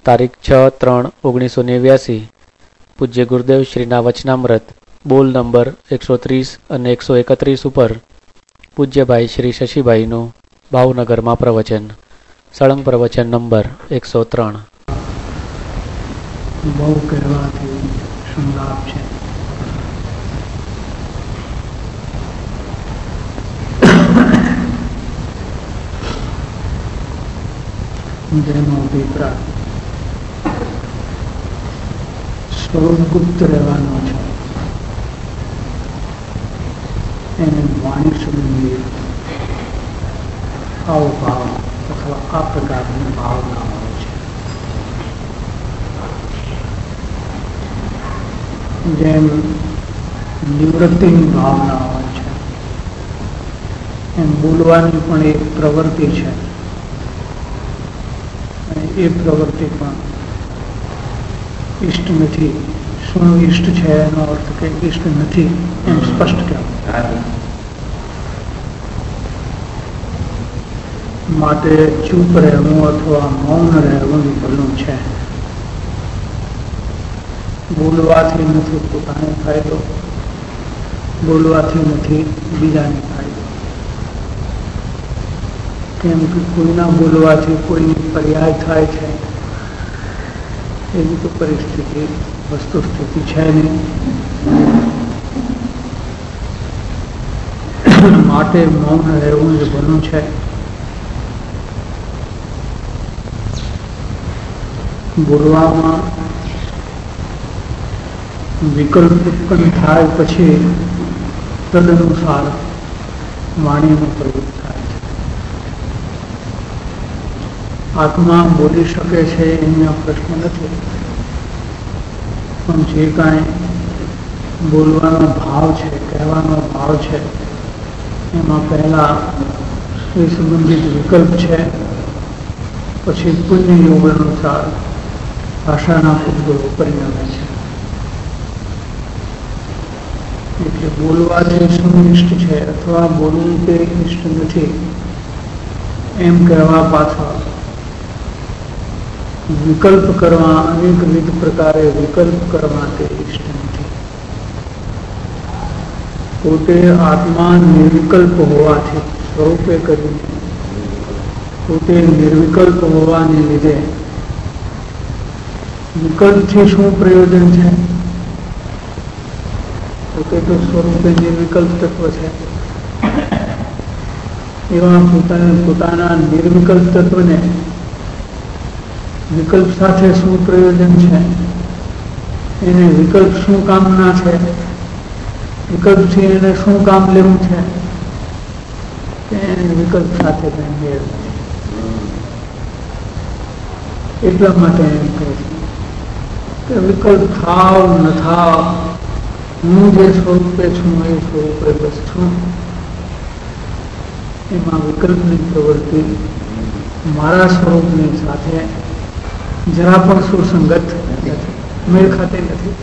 તારીખ 6/3/1989 પૂજ્ય ગુરુદેવ શ્રીના વચનામૃત બોલ નંબર 130 અને 131 ઉપર પૂજ્યભાઈ શ્રી શશીભાઈનું ભાવનગરમાં પ્રવચન. સળંગ પ્રવચન નંબર 103. બહુ કહેવાથી શું લાભ છે? જેનો અભિપ્રાય સ્વરૂપગુપ્ત રહેવાનો છે, એને વાણી સંબંધી આવો ભાવ અથવા આ પ્રકારની ભાવના હોય છે. જેમ નિવૃત્તિની ભાવના હોય છે, એમ બોલવાની પણ એક પ્રવૃત્તિ છે. એ પ્રવૃત્તિ પણ ઈષ્ટ નથી. શું ઈષ્ટ છે એનો અર્થ કે ઈષ્ટ નથી એમ સ્પષ્ટ કહેવાય. માટે ચૂપ રહેવું અથવા મૌન રહેવું ભલું છે. બોલવાથી નથી પોતાને ફાયદો, બોલવાથી નથી બીજાને ફાયદો. કેમ કે કોઈના બોલવાથી કોઈની પર્યાય થાય છે એવી તો પરિસ્થિતિ વસ્તુસ્થિતિ છે નહીં. માટે મૌન રહેવું જ ભલું છે. બોલવામાં વિકલ્પ ઉત્પન્ન થાય પછી તદનુસાર વાણીનો પ્રયોગ થાય છે. આત્મા બોલી શકે છે એનો પ્રશ્ન નથી, પણ જે કાંઈ બોલવાનો ભાવ છે, કહેવાનો ભાવ છે, એમાં પહેલા એ સંબંધિત વિકલ્પ છે, પછી પુણ્ય યોગ અનુસાર ભાષાના ઉદ્ભવ પરિણમે છે. એટલે બોલવાથી શું ઇષ્ટ છે અથવા બોલવું તે ઇષ્ટ નથી એમ કહેવા પાછળ વિકલ્પ કરવા, અનેકવિધ પ્રકારે વિકલ્પ કરવા તે ઇષ્ટ નથી. પોતે આત્મા નિર્વિકલ્પ હોવાથી સ્વરૂપે કરીને પોતે નિર્વિકલ્પ હોવાને લીધે વિકલ્પથી શું પ્રયોજન છે? પોતે તો સ્વરૂપે નિર્વિકલ્પ તત્વ છે. એવા પોતાના નિર્વિકલ્પ તત્વને વિકલ્પ સાથે શું પ્રયોજન છે? એને વિકલ્પ શું કામના છે? વિકલ્પથી એને શું કામ લેવું છે? એને વિકલ્પ સાથે કંઈ મેળવું છે. એટલા માટે એમ કહે છે કે વિકલ્પ થાવ ન થાવ, હું જે સ્વરૂપે છું એ સ્વરૂપે બસ છું. એમાં વિકલ્પની પ્રવૃત્તિ મારા સ્વરૂપની સાથે જરા પણ સુસંગત નથી, મેળ ખાતી નથી.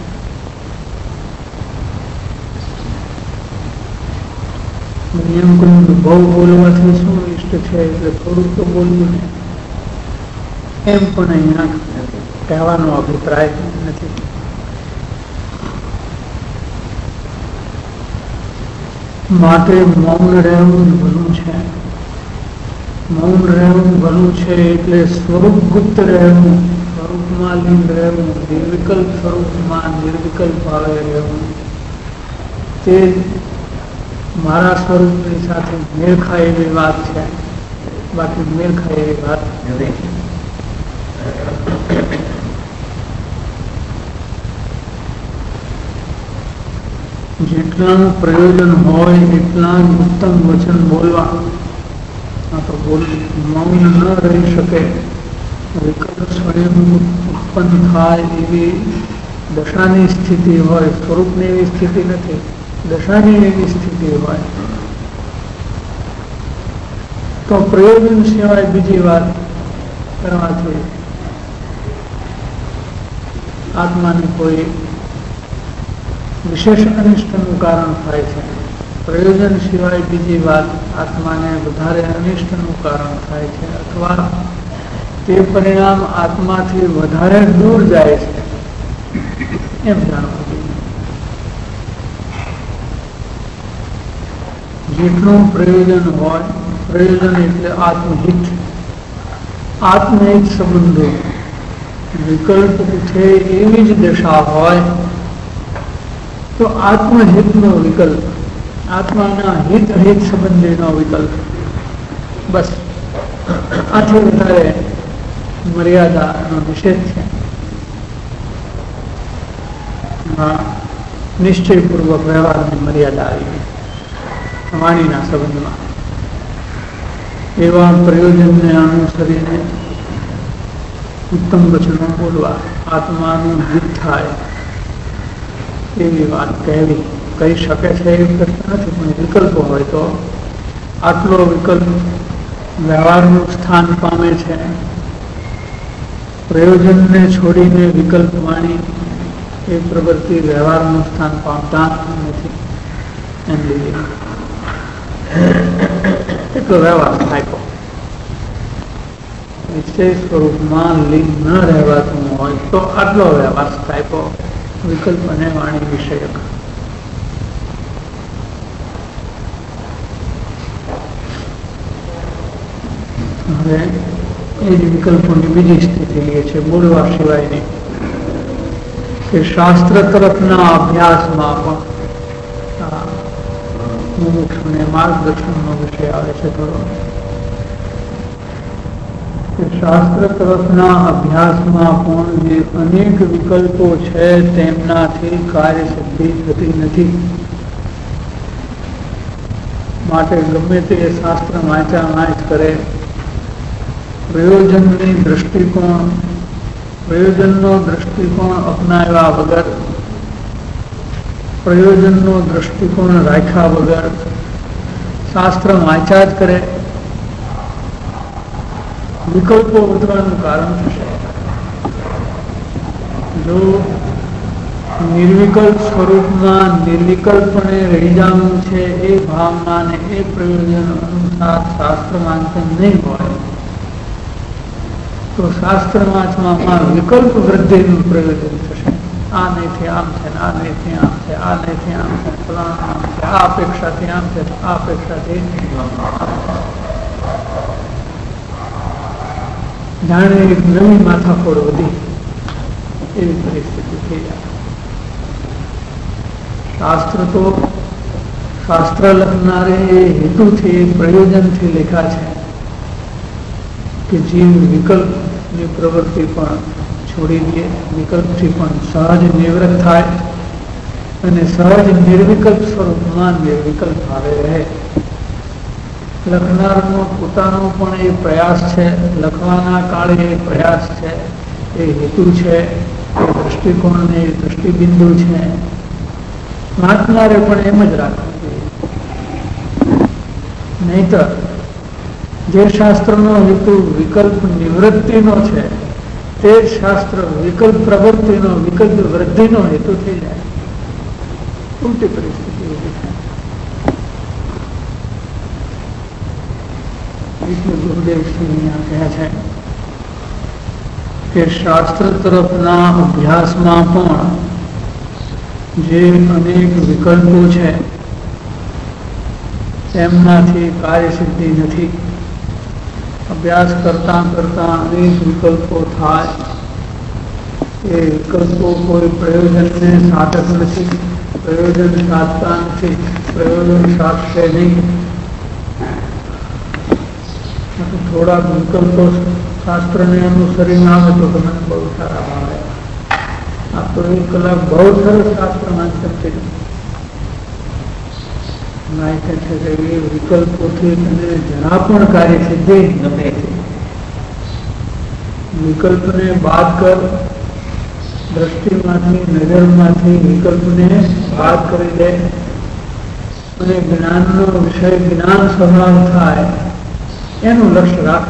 એમ કહ્યું કે બહુ બોલવાથી શું ઇષ્ટ છે એટલે થોડુંક તો બોલવું ને, એમ પણ અહીંયા કહેવાનો અભિપ્રાય નથી. માટે મૌન રહેવું ભલું છે. મૌન રહેવું ભલું છે એટલે સ્વરૂપ ગુપ્ત રહેવું, સ્વરૂપમાં લીન રહેવું, નિર્વિકલ્પ સ્વરૂપમાં નિર્વિકલ્પ ભાવે રહેવું, તે મારા સ્વરૂપની સાથે મેળ ખાય એવી વાત છે. બાકી મેળ ખાય એવી વાત નથી. જેટલાનું પ્રયોજન હોય એટલા ઉત્તમ વચન બોલવા. તો મૌન ન રહી શકે, વિકલ્પ સ્વયં ઉત્પન્ન થાય એવી દશાની સ્થિતિ હોય, સ્વરૂપની એવી સ્થિતિ નથી, દશાની એવી સ્થિતિ હોય તો પ્રયોજન સિવાય બીજી વાત કરવાથી આત્માને કોઈ વિશેષ અનિષ્ટનું કારણ થાય છે. પ્રયોજન સિવાય બીજી વાત આત્માને વધારે અનિષ્ટનું કારણ થાય છે, અથવા તે પરિણામ આત્માથી વધારે દૂર જાય છે એમ જાણવું જોઈએ. જેટલું પ્રયોજન હોય, પ્રયોજન એટલે આત્મહિત, આત્મહિત સંબંધો વિકલ્પ ઉઠે એવી જ દશા હોય તો આત્મહિતનો વિકલ્પ, આત્માના હિત અહિત સંબંધીનો વિકલ્પ, બસ આથી વધારે મર્યાદાનો નિષેધ છે. નિશ્ચયપૂર્વક વ્યવહારની મર્યાદા આવી વાણીના સંબંધમાં. એવા પ્રયોજનને અનુસરીને ઉત્તમ વચનો બોલવા, આત્માનું હિત થાય એવી વાત કહી શકે છે એવી કરતા નથી. પણ વિકલ્પો હોય તો આટલો વિકલ્પ વ્યવહારનું સ્થાન પામે છે. પ્રયોજનને છોડીને વિકલ્પ વાણી એ પ્રવૃત્તિ વ્યવહારનું સ્થાન પામતા નથી. એમ લીધે એટલો વ્યવહાર થાય. નિશ્ચય સ્વરૂપમાં લીન ન રહેવાતું હોય તો આટલો વ્યવહાર થાય વિકલ્પ અને વાણી વિષયક. હવે એ જ વિકલ્પોની બીજી સ્થિતિ લે છે બોલવા સિવાયની, કે શાસ્ત્ર તરફના અભ્યાસમાં પણ મુમુક્ષુને માર્ગદર્શનનો વિષય આવે છે થોડો. કે શાસ્ત્ર તરફના અભ્યાસમાં પણ જે અનેક વિકલ્પો છે તેમનાથી કાર્ય સિદ્ધિ થતી નથી. માટે ગમે તે શાસ્ત્ર વાંચા વાંચ કરે, પ્રયોજનનો દ્રષ્ટિકોણ અપનાવ્યા વગર, પ્રયોજનનો દ્રષ્ટિકોણ રાખ્યા વગર શાસ્ત્ર વાંચ્યા જ કરે, વિકલ્પો વધવાનું કારણ થશે. જો નિર્વિકલ્પ સ્વરૂપમાં નિર્વિકલ્પણે રહી જવાનું છે એ ભાવનાને એ પ્રયોજન અનુસાર શાસ્ત્ર વાંચન નહીં હોય તો શાસ્ત્ર વાંચવામાં વિકલ્પ વૃદ્ધિનું પ્રયોજન થશે. આ નહીંથી આમ છે, આ નહીંથી આમ છે, આ નહીંથી આમ છે, ફલાણા આમ છે, આ અપેક્ષાથી આમ છે, આ અપેક્ષાથી જાણે એક નવી માથાફોડ વધી એવી પરિસ્થિતિ થઈ જાય. શાસ્ત્ર લખનારે એ હેતુથી, પ્રયોજનથી લેખા છે કે જીવ વિકલ્પની પ્રવૃત્તિ પણ છોડી દે, વિકલ્પથી પણ સહજ નિવૃત્ત થાય અને સહજ નિર્વિકલ્પ સ્વરૂપમાં નિર્વિકલ્પ ભાવે રહે. લખનારનો પોતાનો પણ એ પ્રયાસ છે, લખવાના કાળે એ પ્રયાસ છે, એ હેતુ છે, એ દ્રષ્ટિકોણ એ દ્રષ્ટિબિંદુ છે. વાંચનારે પણ એમ જ રાખવું જોઈએ. નહીતર જે શાસ્ત્રનો હેતુ વિકલ્પ નિવૃત્તિનો છે તે શાસ્ત્ર વિકલ્પ પ્રવૃત્તિનો, વિકલ્પ વૃદ્ધિનો હેતુ થઈ જાય. ઉલટી પરિસ્થિતિ ઉભી થાય. ગુરુદેવ શ્રી કહે છે કે શાસ્ત્ર તરફના અભ્યાસમાં પણ જે અનેક વિકલ્પો છે તેમનાથી કાર્ય સિદ્ધિ નથી. અભ્યાસ કરતા કરતા અનેક વિકલ્પો થાય, એ વિકલ્પો કોઈ પ્રયોજનને સાધક નથી, પ્રયોજન સાધતા નથી, પ્રયોજન સાધશે નહીં. થોડાક વિકલ્પો શાસ્ત્રને અનુસરીને આવે તો મને બહુ સારા ભાવે. આ તો 1 કલાક બહુ સરસ શાસ્ત્ર વાંચન કર્યું. કહે છે કે એ વિકલ્પોથી તને જરા પણ કાર્ય સિદ્ધિ નથી. વિકલ્પને બાદ કર, દ્રષ્ટિમાંથી, નજરમાંથી વિકલ્પને બાદ કરી દે અને જ્ઞાનનો વિષય જ્ઞાન સ્વભાવ થાય એનું લક્ષ્ય રાખ.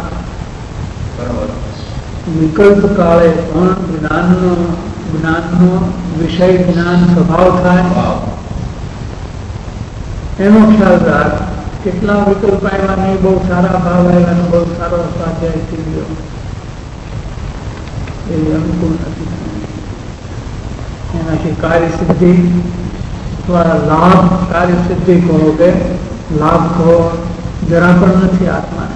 વિકલ્પ કાળે પણ જ્ઞાનનો વિષય જ્ઞાન સ્વભાવ થાય એનો ખ્યાલ રાખ. કેટલા વિકલ્પ આવ્યા નહીં, બહુ સારા ભાવ આવ્યા, બહુ સારો સ્વાધ્યાય થઈ ગયો, એ અનુકૂળ નથી. એનાથી કાર્યસિદ્ધિ દ્વારા લાભ, કાર્યસિદ્ધિ કહો કે લાભ કહો, જરા પણ નથી આત્માને.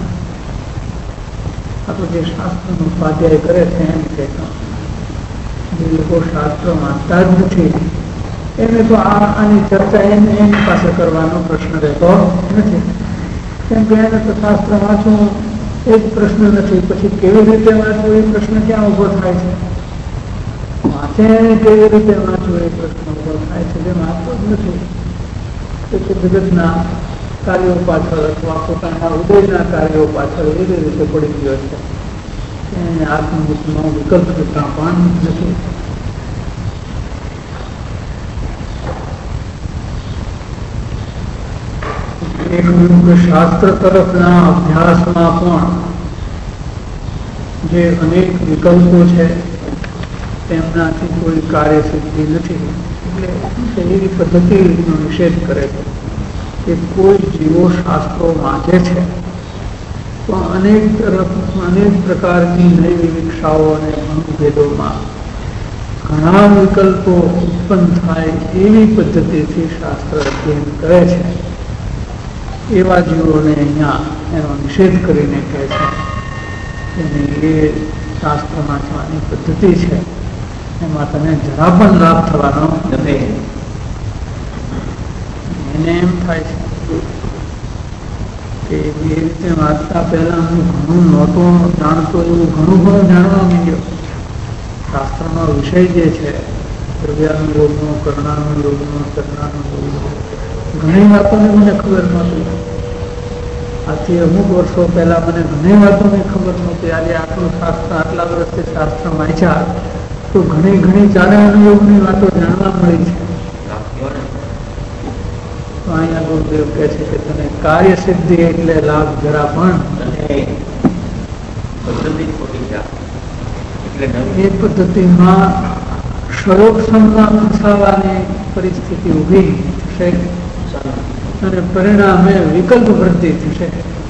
આ તો જે શાસ્ત્રનું સ્વાધ્યાય કરે છે એમ કહેતા, જે લોકો શાસ્ત્ર વાંચતા જ નથી એને તો આની ચર્ચા એની પાસે કરવાનો પ્રશ્ન રહેતો નથી. કેમ કે એને તો શાસ્ત્ર વાંચવું એ જ પ્રશ્ન નથી. પછી કેવી રીતે વાંચવું એ પ્રશ્ન ક્યાં ઉભો થાય છે? વાંચે કેવી રીતે વાંચવું એ પ્રશ્ન ઉભો થાય છે. જે વાંચતો જ નથી તે જગતના કાર્યો પાછળ અથવા પોતાના ઉદયના કાર્યો પાછળ એવી રીતે પડી ગયો છે કે એને આત્મબુદ્ધિનો વિકલ્પ થતા પણ નથી. શાસ્ત્ર તરફના અભ્યાસમાં પણ જે અનેક વિકલ્પો છે તેમનાથી કોઈ કાર્યસિદ્ધિ નથી. એટલે એવી પદ્ધતિનો નિષેધ કરે છે કે કોઈ જીવો શાસ્ત્રો વાંચે છે તો અનેક પ્રકારની નવી વિવિક્ષાઓ અને મનોભેદોમાં ઘણા વિકલ્પો ઉત્પન્ન થાય એવી પદ્ધતિથી શાસ્ત્ર અધ્યયન કરે છે. એવા જીવોને અહીંયા એનો નિષેધ કરીને કહે છે કે એ શાસ્ત્ર વાંચવાની પદ્ધતિ છે, એમાં તને જરા પણ લાભ થવાનો નથી. એને એમ થાય છે કે એ રીતે વાંચતા પહેલા હું ઘણું નહોતો જાણતો એવું ઘણું જાણવા માંડ્યો. શાસ્ત્રનો વિષય જે છે દ્રવ્યાનુયોગનો, કર્ણાનુયોગનો, ચરણાનુયોગનો, ઘણી વાતોને મને ખબર નહોતી. આથી અમુક વર્ષો પહેલા મને ઘણી વાતોની ખબર નહોતી. આજે આટલું શાસ્ત્ર, આટલા વર્ષથી શાસ્ત્ર વાંચ્યા તો ઘણી ચારણાનુયોગની વાતો જાણવા મળી છે. તો અહીંયા ગુરુદેવ કહે છે કે તને કાર્ય સિદ્ધિ એટલે લાભ જરા પણ એ પદ્ધતિમાં સરોક્ષમાં ફસાવાની પરિસ્થિતિ ઊભી થશે અને પરિણામે વિકલ્પ વૃદ્ધિ થશે.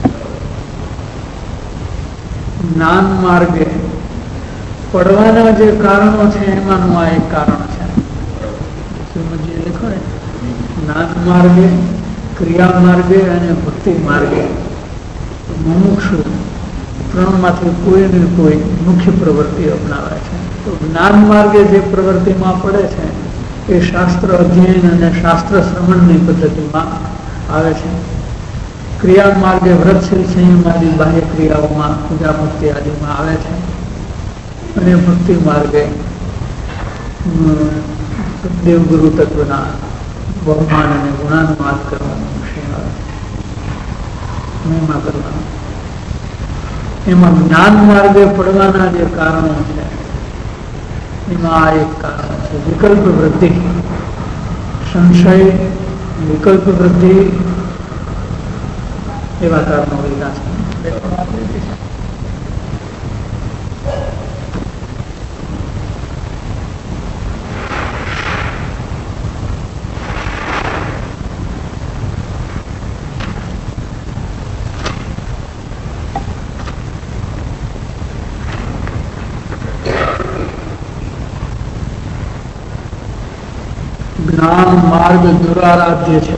જ્ઞાન માર્ગે પડવાના જે કારણો છે એમાંનું આ એક કારણ છે. શ્રીમદજીએ લખ્યું ને, જ્ઞાન માર્ગે, ક્રિયા માર્ગે અને ભક્તિ માર્ગે મુમુક્ષુ ત્રણમાંથી કોઈને કોઈ મુખ્ય પ્રવૃત્તિ અપનાવે છે. તો જ્ઞાન માર્ગે જે પ્રવૃત્તિમાં પડે છે એ શાસ્ત્ર અધ્યયન અને શાસ્ત્ર શ્રવણની પદ્ધતિમાં આવે છે. ક્રિયા માર્ગે વ્રતશીલ સંયમ આદિ બાહ્ય ક્રિયાઓમાં, પૂજા ભક્તિ આદિમાં આવે છે. અને ભક્તિ માર્ગે દેવગુરુ તત્વના બહુમાન અને ગુણાનુવાદ કરવાનો વિષય આવે છે, મહિમા કરવાનો. એમાં જ્ઞાન માર્ગે પડવાના જે કારણો છે એમાં આ એક કારણ છે વિકલ્પ વૃદ્ધિ. સંશય, વિકલ્પ વૃદ્ધિ એવા કારણો વિકાસ જ્ઞાન માર્ગ દુરારાધ્ય છે.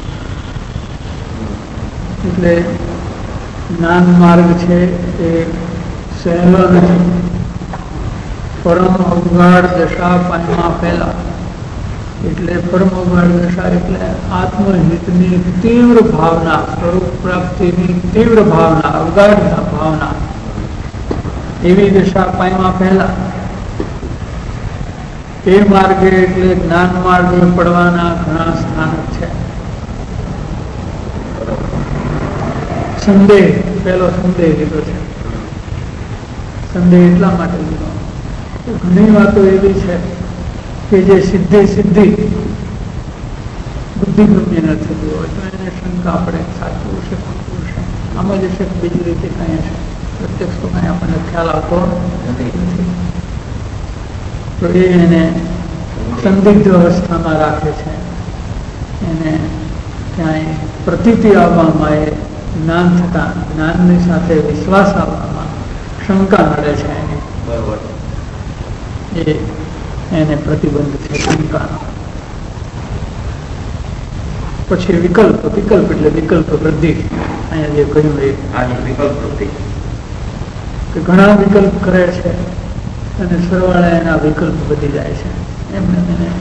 એટલે જ્ઞાન માર્ગ છે એ સહેલો નથી. પરમ અવગાઢ દશા પાનમાં પહેલા, એટલે પરમ અવગાઢ દશા એટલે આત્મહિતની તીવ્ર ભાવના, સ્વરૂપ પ્રાપ્તિની તીવ્ર ભાવના, અવગાઢ ભાવના, એવી દશા પાયમાં પહેલા એ માર્ગે એટલે જ્ઞાન માર્ગે પડવાના ઘણા સ્થાન છે. સંદેહ, પહેલો સંદેહ લીધો છે. સંદેહ એટલા માટે લીધો, ઘણી વાતો એવી છે કે જે સિદ્ધિ બુદ્ધિગમ્ય ન થતી હોય તો એને શંકા પડે, સાચું છે, ખોટું છે, આમાં જ છે, બીજી રીતે કઈ છે, પ્રત્યક્ષ તો કઈ આપણને ખ્યાલ આવતો નથી. તો એને સંદિગ્ધ અવસ્થામાં રાખે છે. એને ક્યાંય પ્રતીતિ આવવામાં, એ જ્ઞાન થતા જ્ઞાનની સાથે વિશ્વાસ આવવામાં શંકા નડે છે એની. એને પ્રતિબંધ છે શંકાનો. પછી વિકલ્પ એટલે વિકલ્પ વૃદ્ધિ. અહીંયા જે કહ્યું એ વિકલ્પ વૃદ્ધિ કે ઘણા વિકલ્પ કરે છે અને સરવાળે એના વિકલ્પ વધી જાય છે. એમને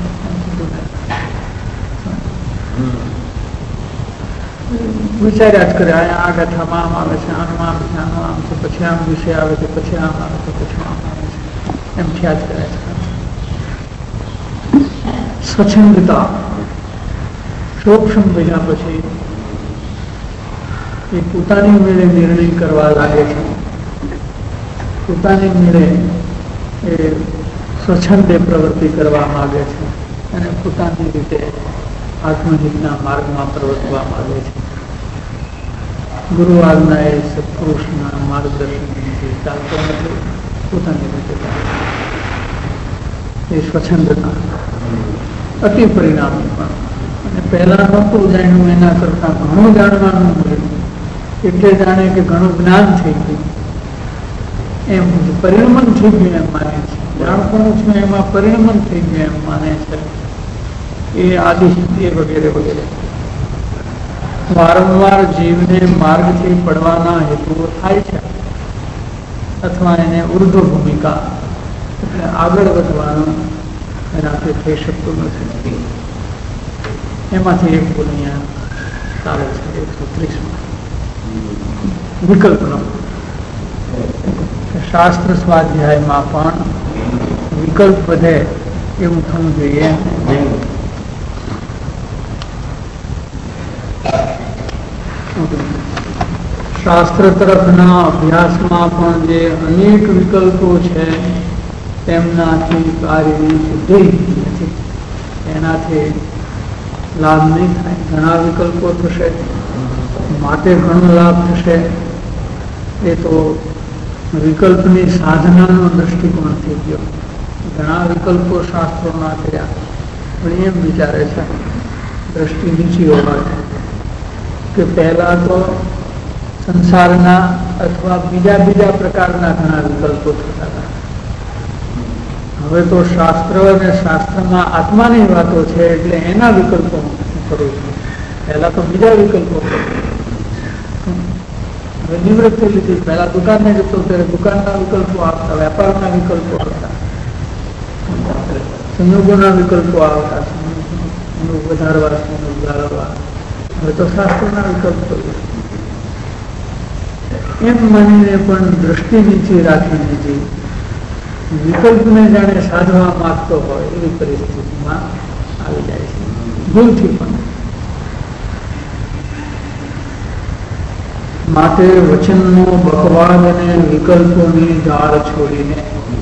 વિચાર્યા જ કરે. આ કથામાં આમ આવે છે, આનું આમ છે, આનું આમ છે, પછી આમ વિષય આવે છે, પછી આમ આવે છે, પછી આમ આવે છે, એમ થયા જ કરે છે. સ્વચ્છંદતા સૂક્ષ્મ ભેગા પછી એ પોતાની મેળે નિર્ણય કરવા લાગે છે. પોતાની મેળે એ સ્વચ્છંદે પ્રવૃત્તિ કરવા માંગે છે અને પોતાની રીતે આત્મહિતના માર્ગમાં પ્રવર્તવા માંગે છે. ગુરુ આજ્ઞા એ સત્પુરુષના માર્ગદર્શનથી ચાલતો નથી, પોતાની રીતે ચાલે. એ સ્વચ્છંદતા અતિ પરિણામી પણ. અને પહેલા નહોતું જાણ્યું, એના કરતા ઘણું જાણવાનું મળ્યું. એટલે જાણે કે ઘણું જ્ઞાન થઈ ગયું, એમ પરિણમન થઈ ગયું એમ માને છે. જાણતું છું એમાં પરિણમન થઈ ગયું એમ માને છે. એ આદિ એ વગેરે વગેરે. વારંવાર જીવને માર્ગથી પડવાના હેતુઓ થાય છે અથવા એને ઉર્ધ્વ ભૂમિકા એટલે આગળ વધવાનું એનાથી થઈ શકતું નથી. એમાંથી એક બોલ અહીંયા ચાલે છે 130માં વિકલ્પનો. શાસ્ત્ર સ્વાધ્યાયમાં પણ વિકલ્પ વધે એવું થવું જોઈએ. શાસ્ત્ર તરફના અભ્યાસમાં પણ જે અનેક વિકલ્પો છે તેમનાથી કાર્યની સિદ્ધિ નથી. એનાથી લાભ નહીં થાય. ઘણા વિકલ્પો થશે માટે ઘણો લાભ થશે. એ તો વિકલ્પની સાધનાનો દ્રષ્ટિકોણ થઈ ગયો. ઘણા વિકલ્પો શાસ્ત્રોના કર્યા પણ એમ વિચારે છે દ્રષ્ટિ નીચી હોવાથી કે પહેલા તો સંસારના અથવા બીજા પ્રકારના ઘણા વિકલ્પો થતા હતા. હવે તો શાસ્ત્ર અને શાસ્ત્રમાં આત્માની વાતો છે એટલે એના વિકલ્પો કરું છું. પહેલા તો બીજા વિકલ્પો હવે નિવૃત્ત થઈ લીધી. પહેલા દુકાને જતો ત્યારે દુકાનના વિકલ્પો આવતા, વેપારના વિકલ્પો આવતા, સંયોગોના વિકલ્પો આવતા, સંયોગ વધારવા, સંયોગ જાળવવા. હવે તો શાસ્ત્રના વિકલ્પો એમ માનીને પણ દ્રષ્ટિ નીચે રાખી દીધી. વિકલ્પને જાણે સાધવા માંગતો હોય એવી પરિસ્થિતિમાં આવી જાય છે ભૂલથી પણ. માટે વચનનો બકવાદ અને વિકલ્પોની જાળ છોડીને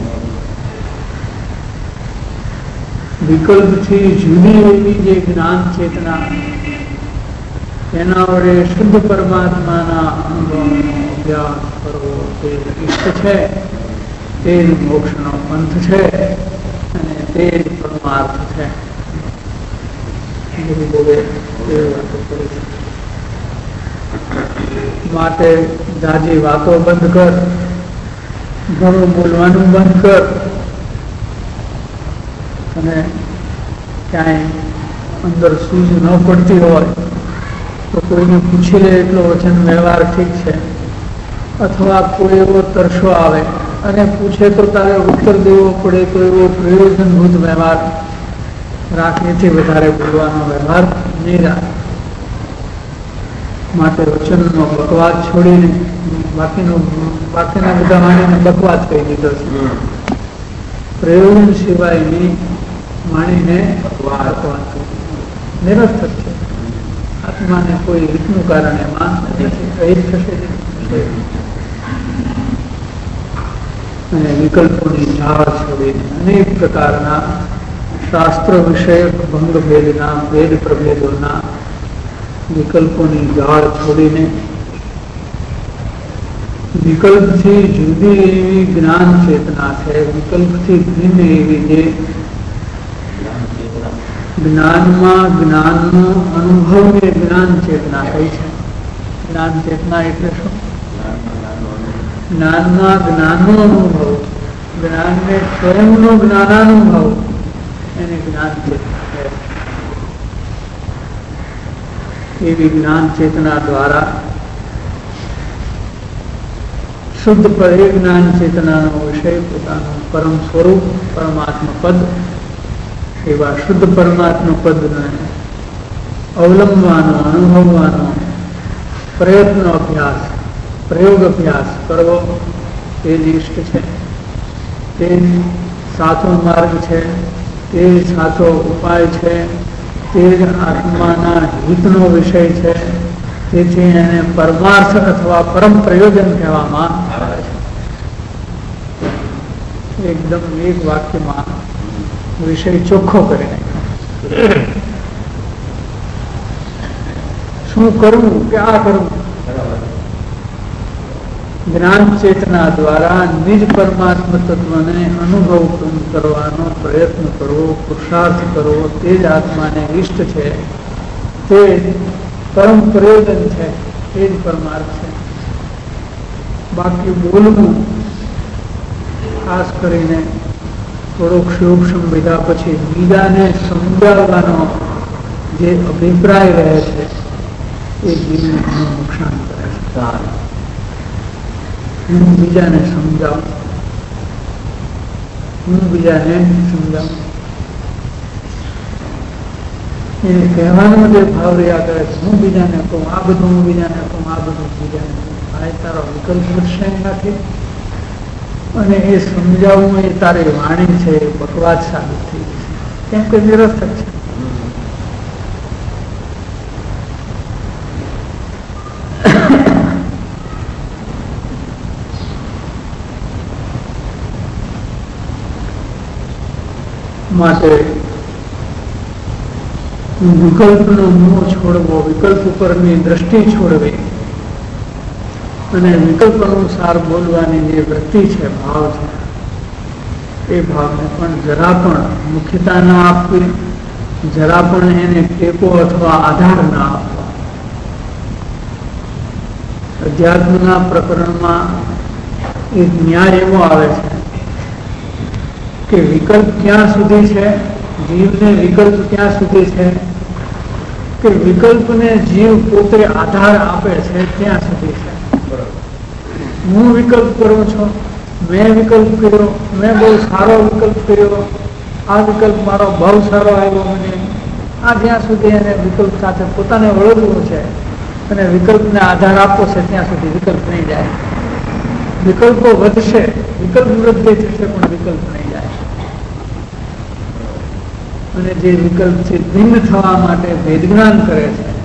વિકલ્પથી જુદી એવી જે જ્ઞાન ચેતના એના વડે શુદ્ધ પરમાત્માના અનુભવનો અભ્યાસ કરવો તે ઇષ્ટ છે. તે જ મોક્ષનો પંથ છે અને તે જ પરમાર્થ છે. માટે જાજી વાતો બંધ કર, ઘણું બોલવાનું બંધ કર અને ક્યાંય અંદર સૂઝ ન પડતી હોય તો કોઈને પૂછી લે એટલો વચન વ્યવહાર ઠીક છે. અથવા કોઈ એવો તરસો આવે અને પૂછે તો તારે ઉત્તર દેવો પડે તો એવો પ્રયોજનભૂત વ્યવહાર રાખીથી વધારે બોલવાનો વ્યવહાર નહીં રાખ. માટે વચનનો બકવાદ છોડીને બાકીના બધા વાણીને બકવાદ કહી દીધો છે. પ્રયોજન સિવાયની વાણીને બકવાદ નિરર્થક છે. આત્માને કોઈ રીતનું કારણ એમાં નથી. થશે અને વિકલ્પોની ઝાડ છોડીને અનેક પ્રકારના શાસ્ત્ર વિષયક ભંગ ભેદના ભેદ પ્રભેદોના વિકલ્પોની ઝાડ છોડીને વિકલ્પથી જુદી એવી જ્ઞાન ચેતના છે. વિકલ્પથી ભિન્ન એવી જે જ્ઞાનમાં જ્ઞાનનો અનુભવને જ્ઞાન ચેતના કહી છે. જ્ઞાન ચેતના એટલે શું? જ્ઞાનમાં જ્ઞાનનો અનુભવ, જ્ઞાનને સ્વયંનો જ્ઞાનાનુભવ એને જ્ઞાન ચેતના કહે. એવી જ્ઞાન ચેતના દ્વારા શુદ્ધ પદે જ્ઞાન ચેતનાનો વિષય પોતાનું પરમ સ્વરૂપ પરમાત્મા પદ એવા શુદ્ધ પરમાત્મા પદને અવલંબવાનો અનુભવવાનો પ્રયત્ન અભ્યાસ પ્રયોગ અભ્યાસ કરવો તે જ ઇષ્ટ છે, તે સાચો માર્ગ છે, તે સાચો ઉપાય છે, તે જ આત્માના હિતનો વિષય છે. તેથી એને પરમાર્થ અથવા પરમ પ્રયોજન કહેવામાં આવે છે. એકદમ એક વાક્યમાં વિષય ચોખ્ખો કરી નાખ્યો. શું કરવું, ક્યાં કરવું? જ્ઞાન ચેતના દ્વારા નિજ પરમાત્મા તત્વને અનુભવ કરવાનો પ્રયત્ન કરવો, પુરુષાર્થ કરવો, તે જ આત્માને ઇષ્ટ છે, તે પરમ પ્રયોજન છે, તે જ પરમાર્થ છે. બાકી બોલવું, ખાસ કરીને થોડોક શોભ સંવિધા પછી બીજાને સમજાવવાનો જે અભિપ્રાય રહે છે એ જીવને ઘણું નુકસાન કરે છે. હું બીજાને સમજાવું, હું બીજાને સમજાવું, એને કહેવાનો જે ભાવ રહ્યા કરે છે, હું બીજાને કહું, આ બધું હું બીજાને કહું, આ બધું બીજાને કહું, આ તારો વિકલ્પ વધશે નથી. અને એ સમજાવવું એ તારી વાણી છે એ બકવાસ સાબિત થઈ ગઈ છે, કેમ કે નિરર્થક છે. માટે વિકલ્પનો મોહ છોડવો, વિકલ્પ ઉપરની દ્રષ્ટિ છોડવી અને વિકલ્પ અનુસાર બોલવાની જે વૃત્તિ છે, ભાવ છે, એ ભાવને પણ જરા પણ મુખ્યતા ના આપવી, જરા પણ એને ટેકો અથવા આધાર ના આપવા. અધ્યાત્મના પ્રકરણમાં એક ન્યાય એવો આવે છે કે વિકલ્પ ક્યાં સુધી છે, જીવને વિકલ્પ ક્યાં સુધી છે કે વિકલ્પને જીવ પોતે આધાર આપે છે ત્યાં સુધી છે. હું વિકલ્પ કરું છું, મેં વિકલ્પ કર્યો, મેં બહુ સારો વિકલ્પ કર્યો, આ વિકલ્પ મારો બહુ સારો આવ્યો મને, આ જ્યાં સુધી એને વિકલ્પ સાથે પોતાને વળગવું છે અને વિકલ્પને આધાર આપવો છે ત્યાં સુધી વિકલ્પ નહીં જાય. વિકલ્પો વધશે, વિકલ્પ વૃદ્ધિ થશે પણ વિકલ્પ નહીં જાય. અને જે વિકલ્પથી ભિન્ન થવા માટે ભેદજ્ઞાન કરે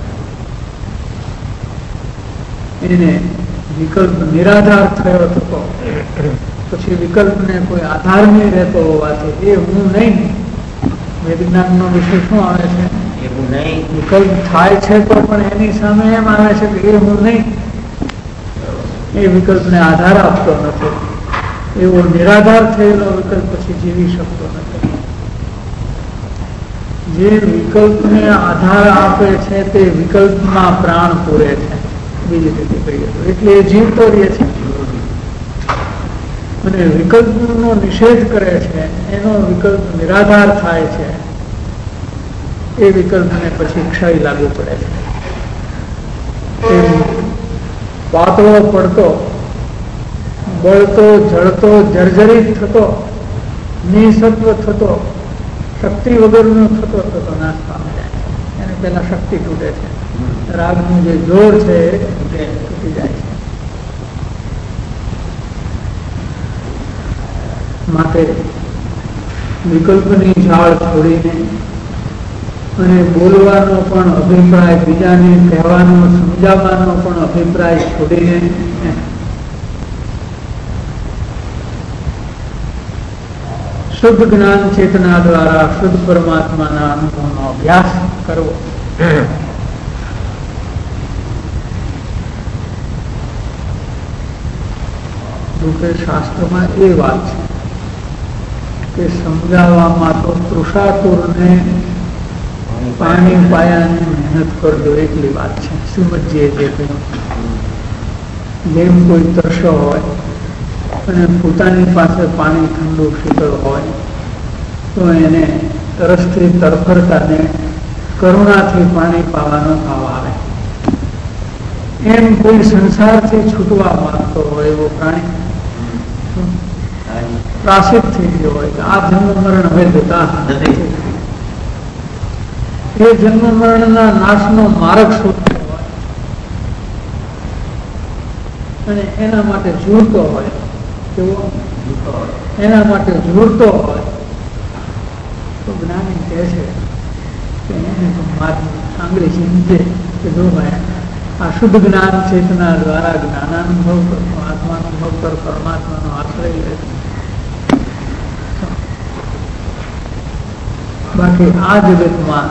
છે એને વિકલ્પ નિરાધાર થયો થતો પછી વિકલ્પને કોઈ આધાર નહીં રહેતો હોવાથી એ હું નહીં. વેદજ્ઞાનનો વિષય શું આવે છે? વિકલ્પ થાય છે તો પણ એની સામે એમ આવે છે કે એ હું નહીં, એ વિકલ્પને આધાર આપતો નથી. એવો નિરાધાર થયેલો વિકલ્પ પછી જીવી શકતો નથી. જે વિકલ્પને આધાર આપે છે તે વિકલ્પમાં પ્રાણ પૂરે છે, બીજી રીતે કહીએ તો, એટલે એ જીવતો રહે છે. અને વિકલ્પનો નિષેધ કરે છે, એનો વિકલ્પ નિરાધાર થાય છે, એ વિકલ્પને પછી ક્ષય લાગુ પડે છે. પાતળો પડતો, બળતો, જળતો, જર્જરિત થતો, નિસત્વ થતો, શક્તિ વગરનો થતો થતો નાશ પામે જાય. એને પેલા શક્તિ તૂટે છે, રાગનું જે જોર છે એ તૂટી જાય છે. માટે વિકલ્પની ઝાળ છોડીને અને બોલવાનો પણ અભિપ્રાય, બીજાને કહેવાનો સમજાવવાનો પણ અભિપ્રાય છોડીને શુદ્ધ જ્ઞાન ચેતના દ્વારા શુદ્ધ પરમાત્માના અનુભવનો અભ્યાસ કરવો. જોકે શાસ્ત્રમાં એ વાત છે કે સમજાવવામાં તો તૃષાતુરને પાણી પાયાની મહેનત કરજો એટલી વાત છે. શ્રીમદજીએ જે કહ્યું, જેમ કોઈ તરસ્યો હોય અને પોતાની પાસે પાણી ઠંડુ શીતળ હોય તો એને તરસથી તરફરતાને કરુણાથી પાણી પાવાનો ભાવ આવે. એમ કોઈ સંસારથી છૂટવા માંગતો હોય એવો પ્રાણી ત્રાસિત થઈ ગયો હોય કે આ જન્મ મરણ હવે જતા નથી, એ જન્મ મરણના નાશનો માર્ગ શોધતો હોય અને એના માટે ઝૂરતો હોય, કેવો એના માટે ઝૂરતો હોય તો જ્ઞાની કહે છે કે એને આંગળી ચીંધે કે જો ભાઈ આ શુદ્ધ જ્ઞાન ચેતના દ્વારા જ્ઞાનાનુભવ કરતો, આત્માનુભવ કર, પરમાત્માનો આશ્રય લે. બાકી આ જગતમાં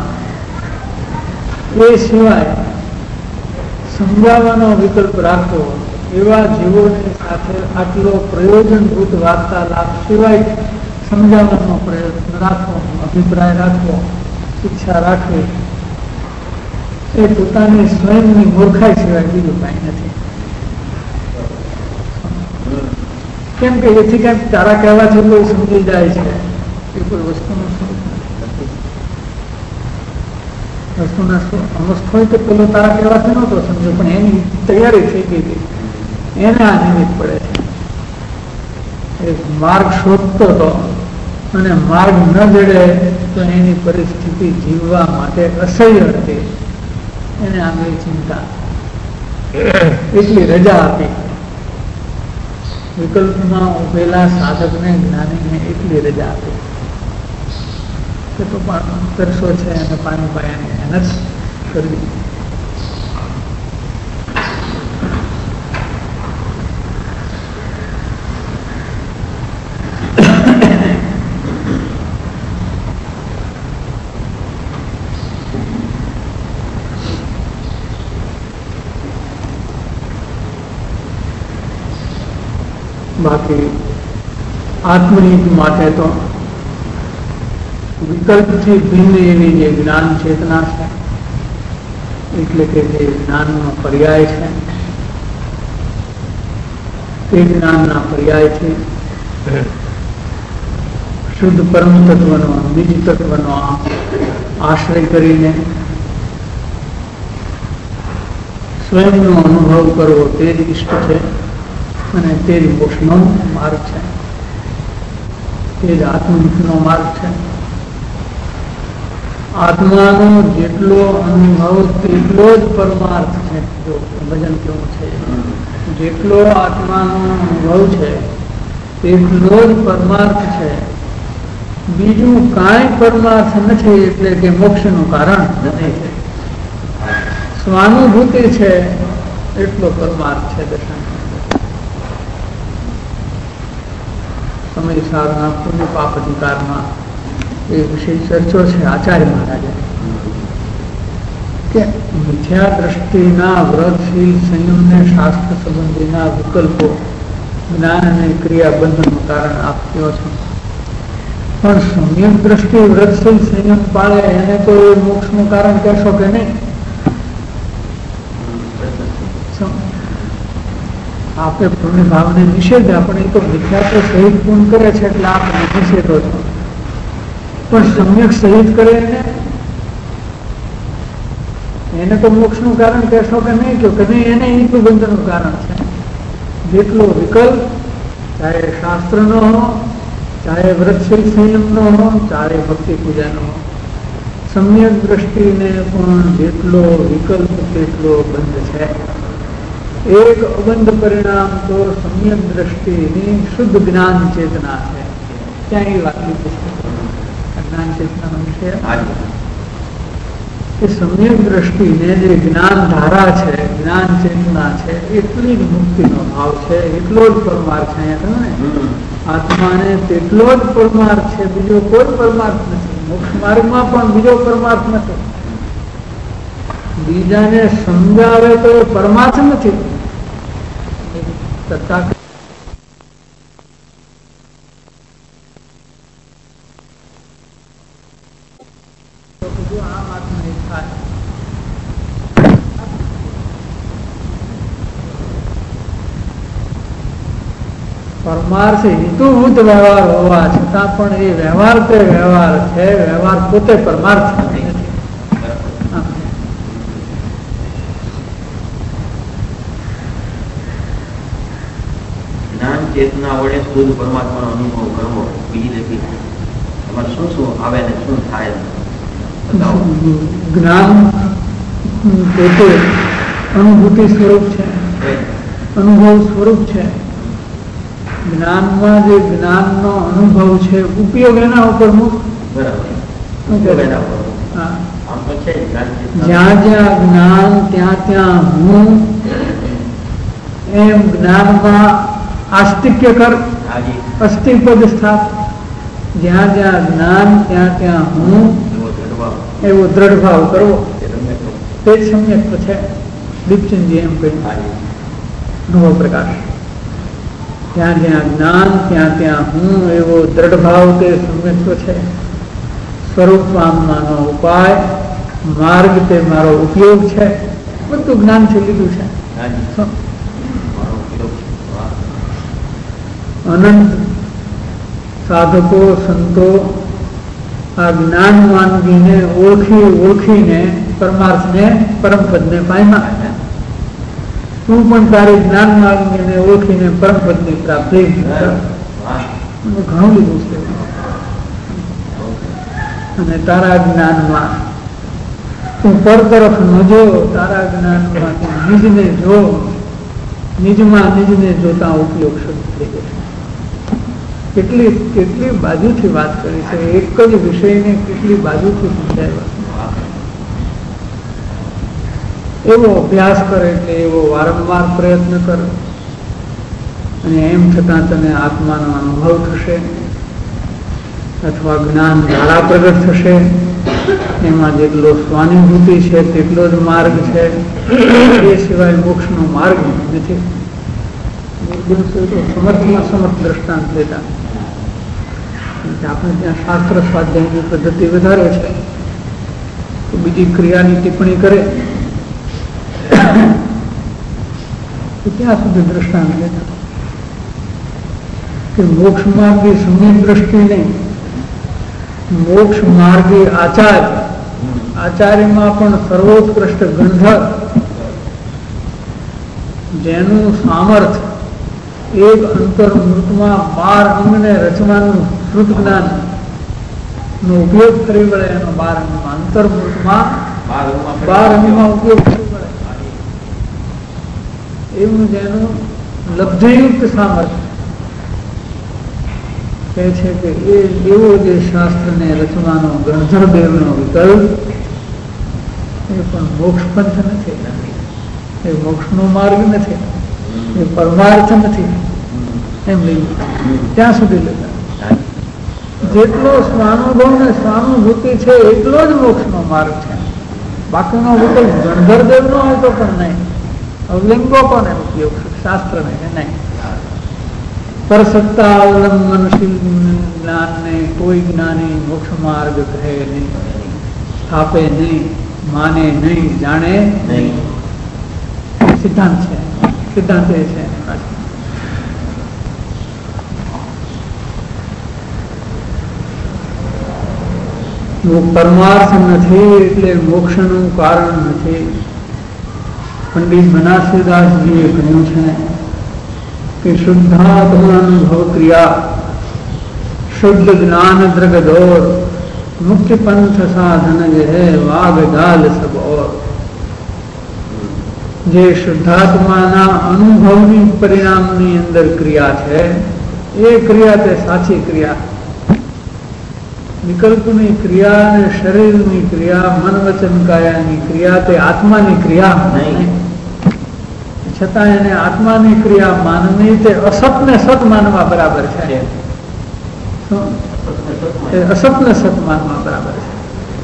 એ સિવાય સમજાવવાનો વિકલ્પ રાખવો, એવા જીવોની સાથે આટલો પ્રયોજનભૂત વાર્તાલાપ સિવાય સમજાવવાનો પ્રયત્ન રાખવો, અભિપ્રાય રાખવો, ઈચ્છા રાખવી, એ પોતાની સ્વયંની મૂર્ખાઈ સિવાય બીજું કાંઈ નથી. કેમ કે એથી ક્યાંક તારા કહેવાથી કોઈ સમજી જાય છે એ કોઈ વસ્તુનું વસ્તુના અમસ્ત હોય તો પેલો તારા કહેવાથી નહોતો સમજો, પણ એની તૈયારી થઈ ગઈ હતી, એને આ નિમિત્ત પડે છે. એક માર્ગ શોધતો હતો અને માર્ગ ન જડે તો એની પરિસ્થિતિ જીવવા માટે અસહ્ય હતી, એને આગળ ચિંતા, એટલી રજા આપી. વિકલ્પમાં ઉભેલા સાધકને, જ્ઞાનીને એટલી રજા આપી કે તો પણ તરસો છે અને પાણી પાયાની મહેનત કરવી. બાકી આત્મહિત માટે તો વિકલ્પથી ભિન્ન એવી જે જ્ઞાન ચેતના છે, એટલે કે જે જ્ઞાનનો પર્યાય છે, તે જ્ઞાનના પર્યાયથી શુદ્ધ પરમ તત્વનો, બીજ તત્વનો આશ્રય કરીને સ્વયંનો અનુભવ કરવો તે જ ઇષ્ટ છે અને તે જ મોક્ષનો માર્ગ છે, તે જ આત્મહિતનો માર્ગ છે. આત્માનો જેટલો અનુભવ તેટલો જ પરમાર્થ છે. જો ભજન કેવું છે, જેટલો આત્માનો અનુભવ છે તેટલો જ પરમાર્થ છે, બીજું કાંઈ પરમાર્થ નથી, એટલે કે મોક્ષનું કારણ નથી. સ્વાનુભૂતિ છે એટલો પરમાર્થ છે. દર્શન સમય સારના પુણ્ય પાપ અધિકારમાં એ વિષય ચર્ચો છે આચાર્ય મહારાજે કે મિથ્યા દ્રષ્ટિના વ્રતશીલ સંયમને શાસ્ત્ર સંબંધીના વિકલ્પો જ્ઞાન અને ક્રિયા બંધનનું કારણ આપ્યો છે, પણ સમ્યક દ્રષ્ટિ વ્રતશીલ સંયમ પાળે એને તો એ મોક્ષનું કારણ કહેશો કે નહીં? આપણે પુણ્ય ભાવને નિષેધ, આપણે તો મિથ્યા તો સહિત પૂર્ણ કરે છે એટલે આપણે નિષેધો છો, પણ સમ્યક સહિત કરે એને તો મોક્ષનું કારણ કહેશો કે નહીં? કે નહીં, એને એટલું બંધનનું કારણ છે. જેટલો વિકલ્પ, ચાહે શાસ્ત્રનો હો, ચાહે વ્રતશીલ સંયમનો હો, ચાહે ભક્તિ પૂજાનો હો, સમ્યક દ્રષ્ટિને પણ જેટલો વિકલ્પ તેટલો બંધ છે. એક અબંધ પરિણામ તો સમ્યક દ્રષ્ટિની શુદ્ધ જ્ઞાન ચેતના છે. ત્યાં એ વાત લીધી છે જ્ઞાન ચેતનાનો વિષય કે સમ્યક દ્રષ્ટિને જે જ્ઞાન ધારા છે, જ્ઞાન ચેતના છે, એટલી જ મુક્તિનો ભાવ છે, એટલો જ પરમાર્થ છે. અહીંયા કહ્યું ને આત્માને તેટલો જ પરમાર્થ છે, બીજો કોઈ પરમાર્થ નથી. મોક્ષ માર્ગમાં પણ બીજો પરમાર્થ નથી. બીજાને સમજાવે તો એ પરમાર્થ નથી. પરમાર્થ હેતુભૂત વ્યવહાર હોવા છતાં પણ એ વ્યવહાર તે વ્યવહાર છે, વ્યવહાર પોતે પરમાર્થ નથી. જ્ઞાન ચેતના વડે શુદ્ધ પરમાત્માનો અનુભવ કરવો, બીજી નથી. એમાં શું શું આવે ને શું થાય? જ્ઞાન પોતે અનુભૂતિ સ્વરૂપ છે, અનુભવ સ્વરૂપ છે. જ્ઞાનમાં જે જ્ઞાનનો અનુભવ છે, ઉપયોગ એના ઉપર જ્યાં જ્યાં જ્ઞાન ત્યાં ત્યાં હું, એમ જ્ઞાનમાં આસ્તિક્ય કર, અસ્થિપદ સ્થાપ. જ્યાં જ્યાં જ્ઞાન ત્યાં ત્યાં હું એવો દ્રઢ ભાવ કરવો, તે જ સમ્યક છે. દીપચંદજી એમ કહ્યું, નવો પ્રકાશ. જ્યાં જ્યાં જ્ઞાન ત્યાં ત્યાં હું એવો દ્રઢ ભાવ તે સમ્યક છે. સ્વરૂપ પામવાનો ઉપાય, માર્ગ તે મારો ઉપયોગ છે. બધું જ્ઞાનથી લીધું છે. અનંત સાધકો સંતો આ જ્ઞાન માનવીને ઓળખીને પરમાર્થને પરમપદને પામ્યા. તું પણ તારી જ્ઞાન માર્ગને ઓળખીને પરમપદની પ્રાપ્તિ ઘણું લીધું છે. અને તારા જ્ઞાનમાં તું પર તરફ ન જો, તારા જ્ઞાનમાં તું નિજને જો, નિજમાં નિજને જોતા ઉપયોગ શરૂ થઈ ગયો. કેટલી બાજુથી વાત કરી છે, એક જ વિષયને કેટલી બાજુથી સમજાવ્યા. એવો અભ્યાસ કરે એટલે એવો વારંવાર પ્રયત્ન કર, અને એમ છતાં તને આત્માનો અનુભવ થશે અથવા જ્ઞાન ધારા પ્રગટ થશે. એમાં જેટલો સ્વાનુભૂતિ છે તેટલો જ માર્ગ છે, એ સિવાય મોક્ષનો માર્ગ નથી. સમર્થમાં સમર્થ દ્રષ્ટાંત લેતા આપણે ત્યાં શાસ્ત્ર સ્વાધ્યાયની પદ્ધતિ વધારે છે, તો બીજી ક્રિયાની ટિપ્પણી કરે તો ત્યાં સુધી દ્રષ્ટાંત લેતા કે મોક્ષ માર્ગી સમ્યક દ્રષ્ટિ નહીં, મોક્ષ માર્ગી આચાર્યમાં પણ સર્વોત્કૃષ્ટ ગંધર, જેનું સામર્થ એક અંતર્મૃતમાં 12 અંગને રચવાનું શ્રુત જ્ઞાન નો ઉપયોગ કરી વળે. એનો 12 અંગમાં અંતર્મૃતમાં 12 અંગમાં ઉપયોગ કરી વળે એવું જેનું લબ્ધયુક્ત સામર્થ્ય કહે છે કે એ એવો જે શાસ્ત્રને રચવાનો ગણધરદેવનો વિકલ્પ એ પણ મોક્ષ પંથ નથી, એ મોક્ષનો માર્ગ નથી, એ પરમાર્થ નથી. એમ લઈ ત્યાં સુધી લેતા જેટલો સ્વાનુભવ ને સ્વાનુભૂતિ છે એટલો જ મોક્ષનો માર્ગ છે. બાકીનો વિકલ્પ ગણધરદેવનો હોય તો પણ નહીં, અવલિંગો કોને ઉપયોગ શાસ્ત્રને નહીં. પર સત્તા અવલંબનશીલ જ્ઞાનને કોઈ જ્ઞાની મોક્ષ માર્ગ કહે નહીં, સ્થાપે નહીં, માને નહીં, જાણે નહીં. સિદ્ધાંત છે, સિદ્ધાંત એ છે. પરમાર્થ નથી એટલે મોક્ષનું કારણ નથી. પંડિત બનાસદાસજીએ કહ્યું છે કે શુદ્ધાત્માનુભવ ક્રિયા, શુદ્ધ જ્ઞાન દ્રગદોર, મુક્તિ પંથ સાધન હે વાગ ગાલ સબ ઓર. જે શુદ્ધાત્માના અનુભવની પરિણામની અંદર ક્રિયા છે એ ક્રિયા તે સાચી ક્રિયા. વિકલ્પની ક્રિયા અને શરીરની ક્રિયા, મન વચન કાયાની ક્રિયા તે આત્માની ક્રિયા નહીં. છતાં એને આત્માની ક્રિયા માનવી તે અસતને સત માનવા બરાબર છે. અસતને સત માનવા બરાબર છે.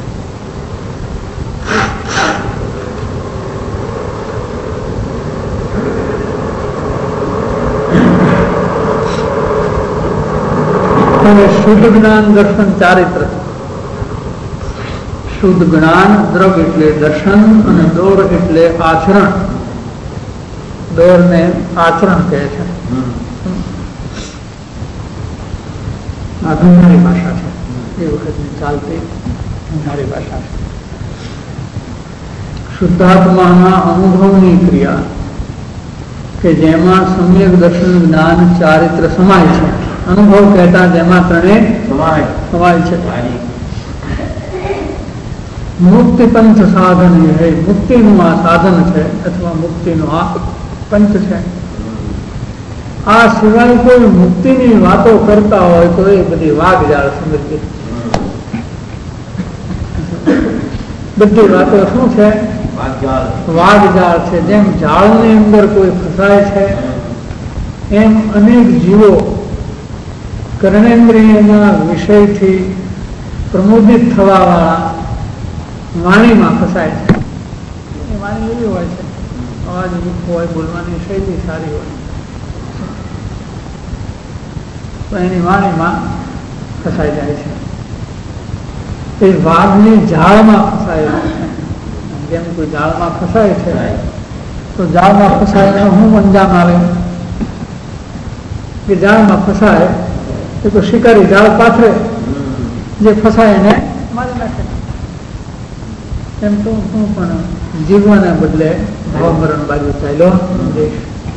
શુદ્ધ જ્ઞાન દર્શન ચારિત્ર. શુદ્ધ જ્ઞાન દ્રગ એટલે દર્શન અને દોર એટલે આચરણ. દોર ને આચરણ કહે છે. આ ધુમારી ભાષા છે, એ વખતની ચાલતી ધુમારી ભાષા છે. શુદ્ધાત્માના અનુભવની ક્રિયા કે જેમાં સમ્યક દર્શન જ્ઞાન ચારિત્ર સમાય છે. અનુભવ કહેતા જેમાં ત્રણે સમાય છે. મુક્તિ પંચ સાધન એ મુક્તિનું આ સાધન છે અથવા મુક્તિનું આ પંચ છે. આ સિવાય કોઈ મુક્તિની વાતો કરતા હોય તો એ બધી વાઘજાળ સમૃદ્ધિ. બધી વાતો શું છે? વાઘજાળ છે. જેમ જાળની અંદર કોઈ ફસાય છે એમ અનેક જીવો કર્ણેન્દ્રિયના વિષયથી પ્રમોદિત થવા વાળા વાણીમાં ફસાય છે. એ વાણી એવી હોય છે, અવાજ મુખ હોય, બોલવાની શૈલી સારી હોય તો એની વાણીમાં ફસાઈ જાય છે. એ વાઘની જાળમાં ફસાય છે. જેમ કોઈ જાળમાં ફસાય છે તો જાળમાં ફસાય શું અંજામ આવે? કે જાળમાં ફસાય એ તો શિકારી જાળ પાથરે, જે ફસાય એને મારી નાખે. એમ તો હું પણ જીવવાને બદલે ભાવમરણ બાજુ ચાલ્યો જઈશ.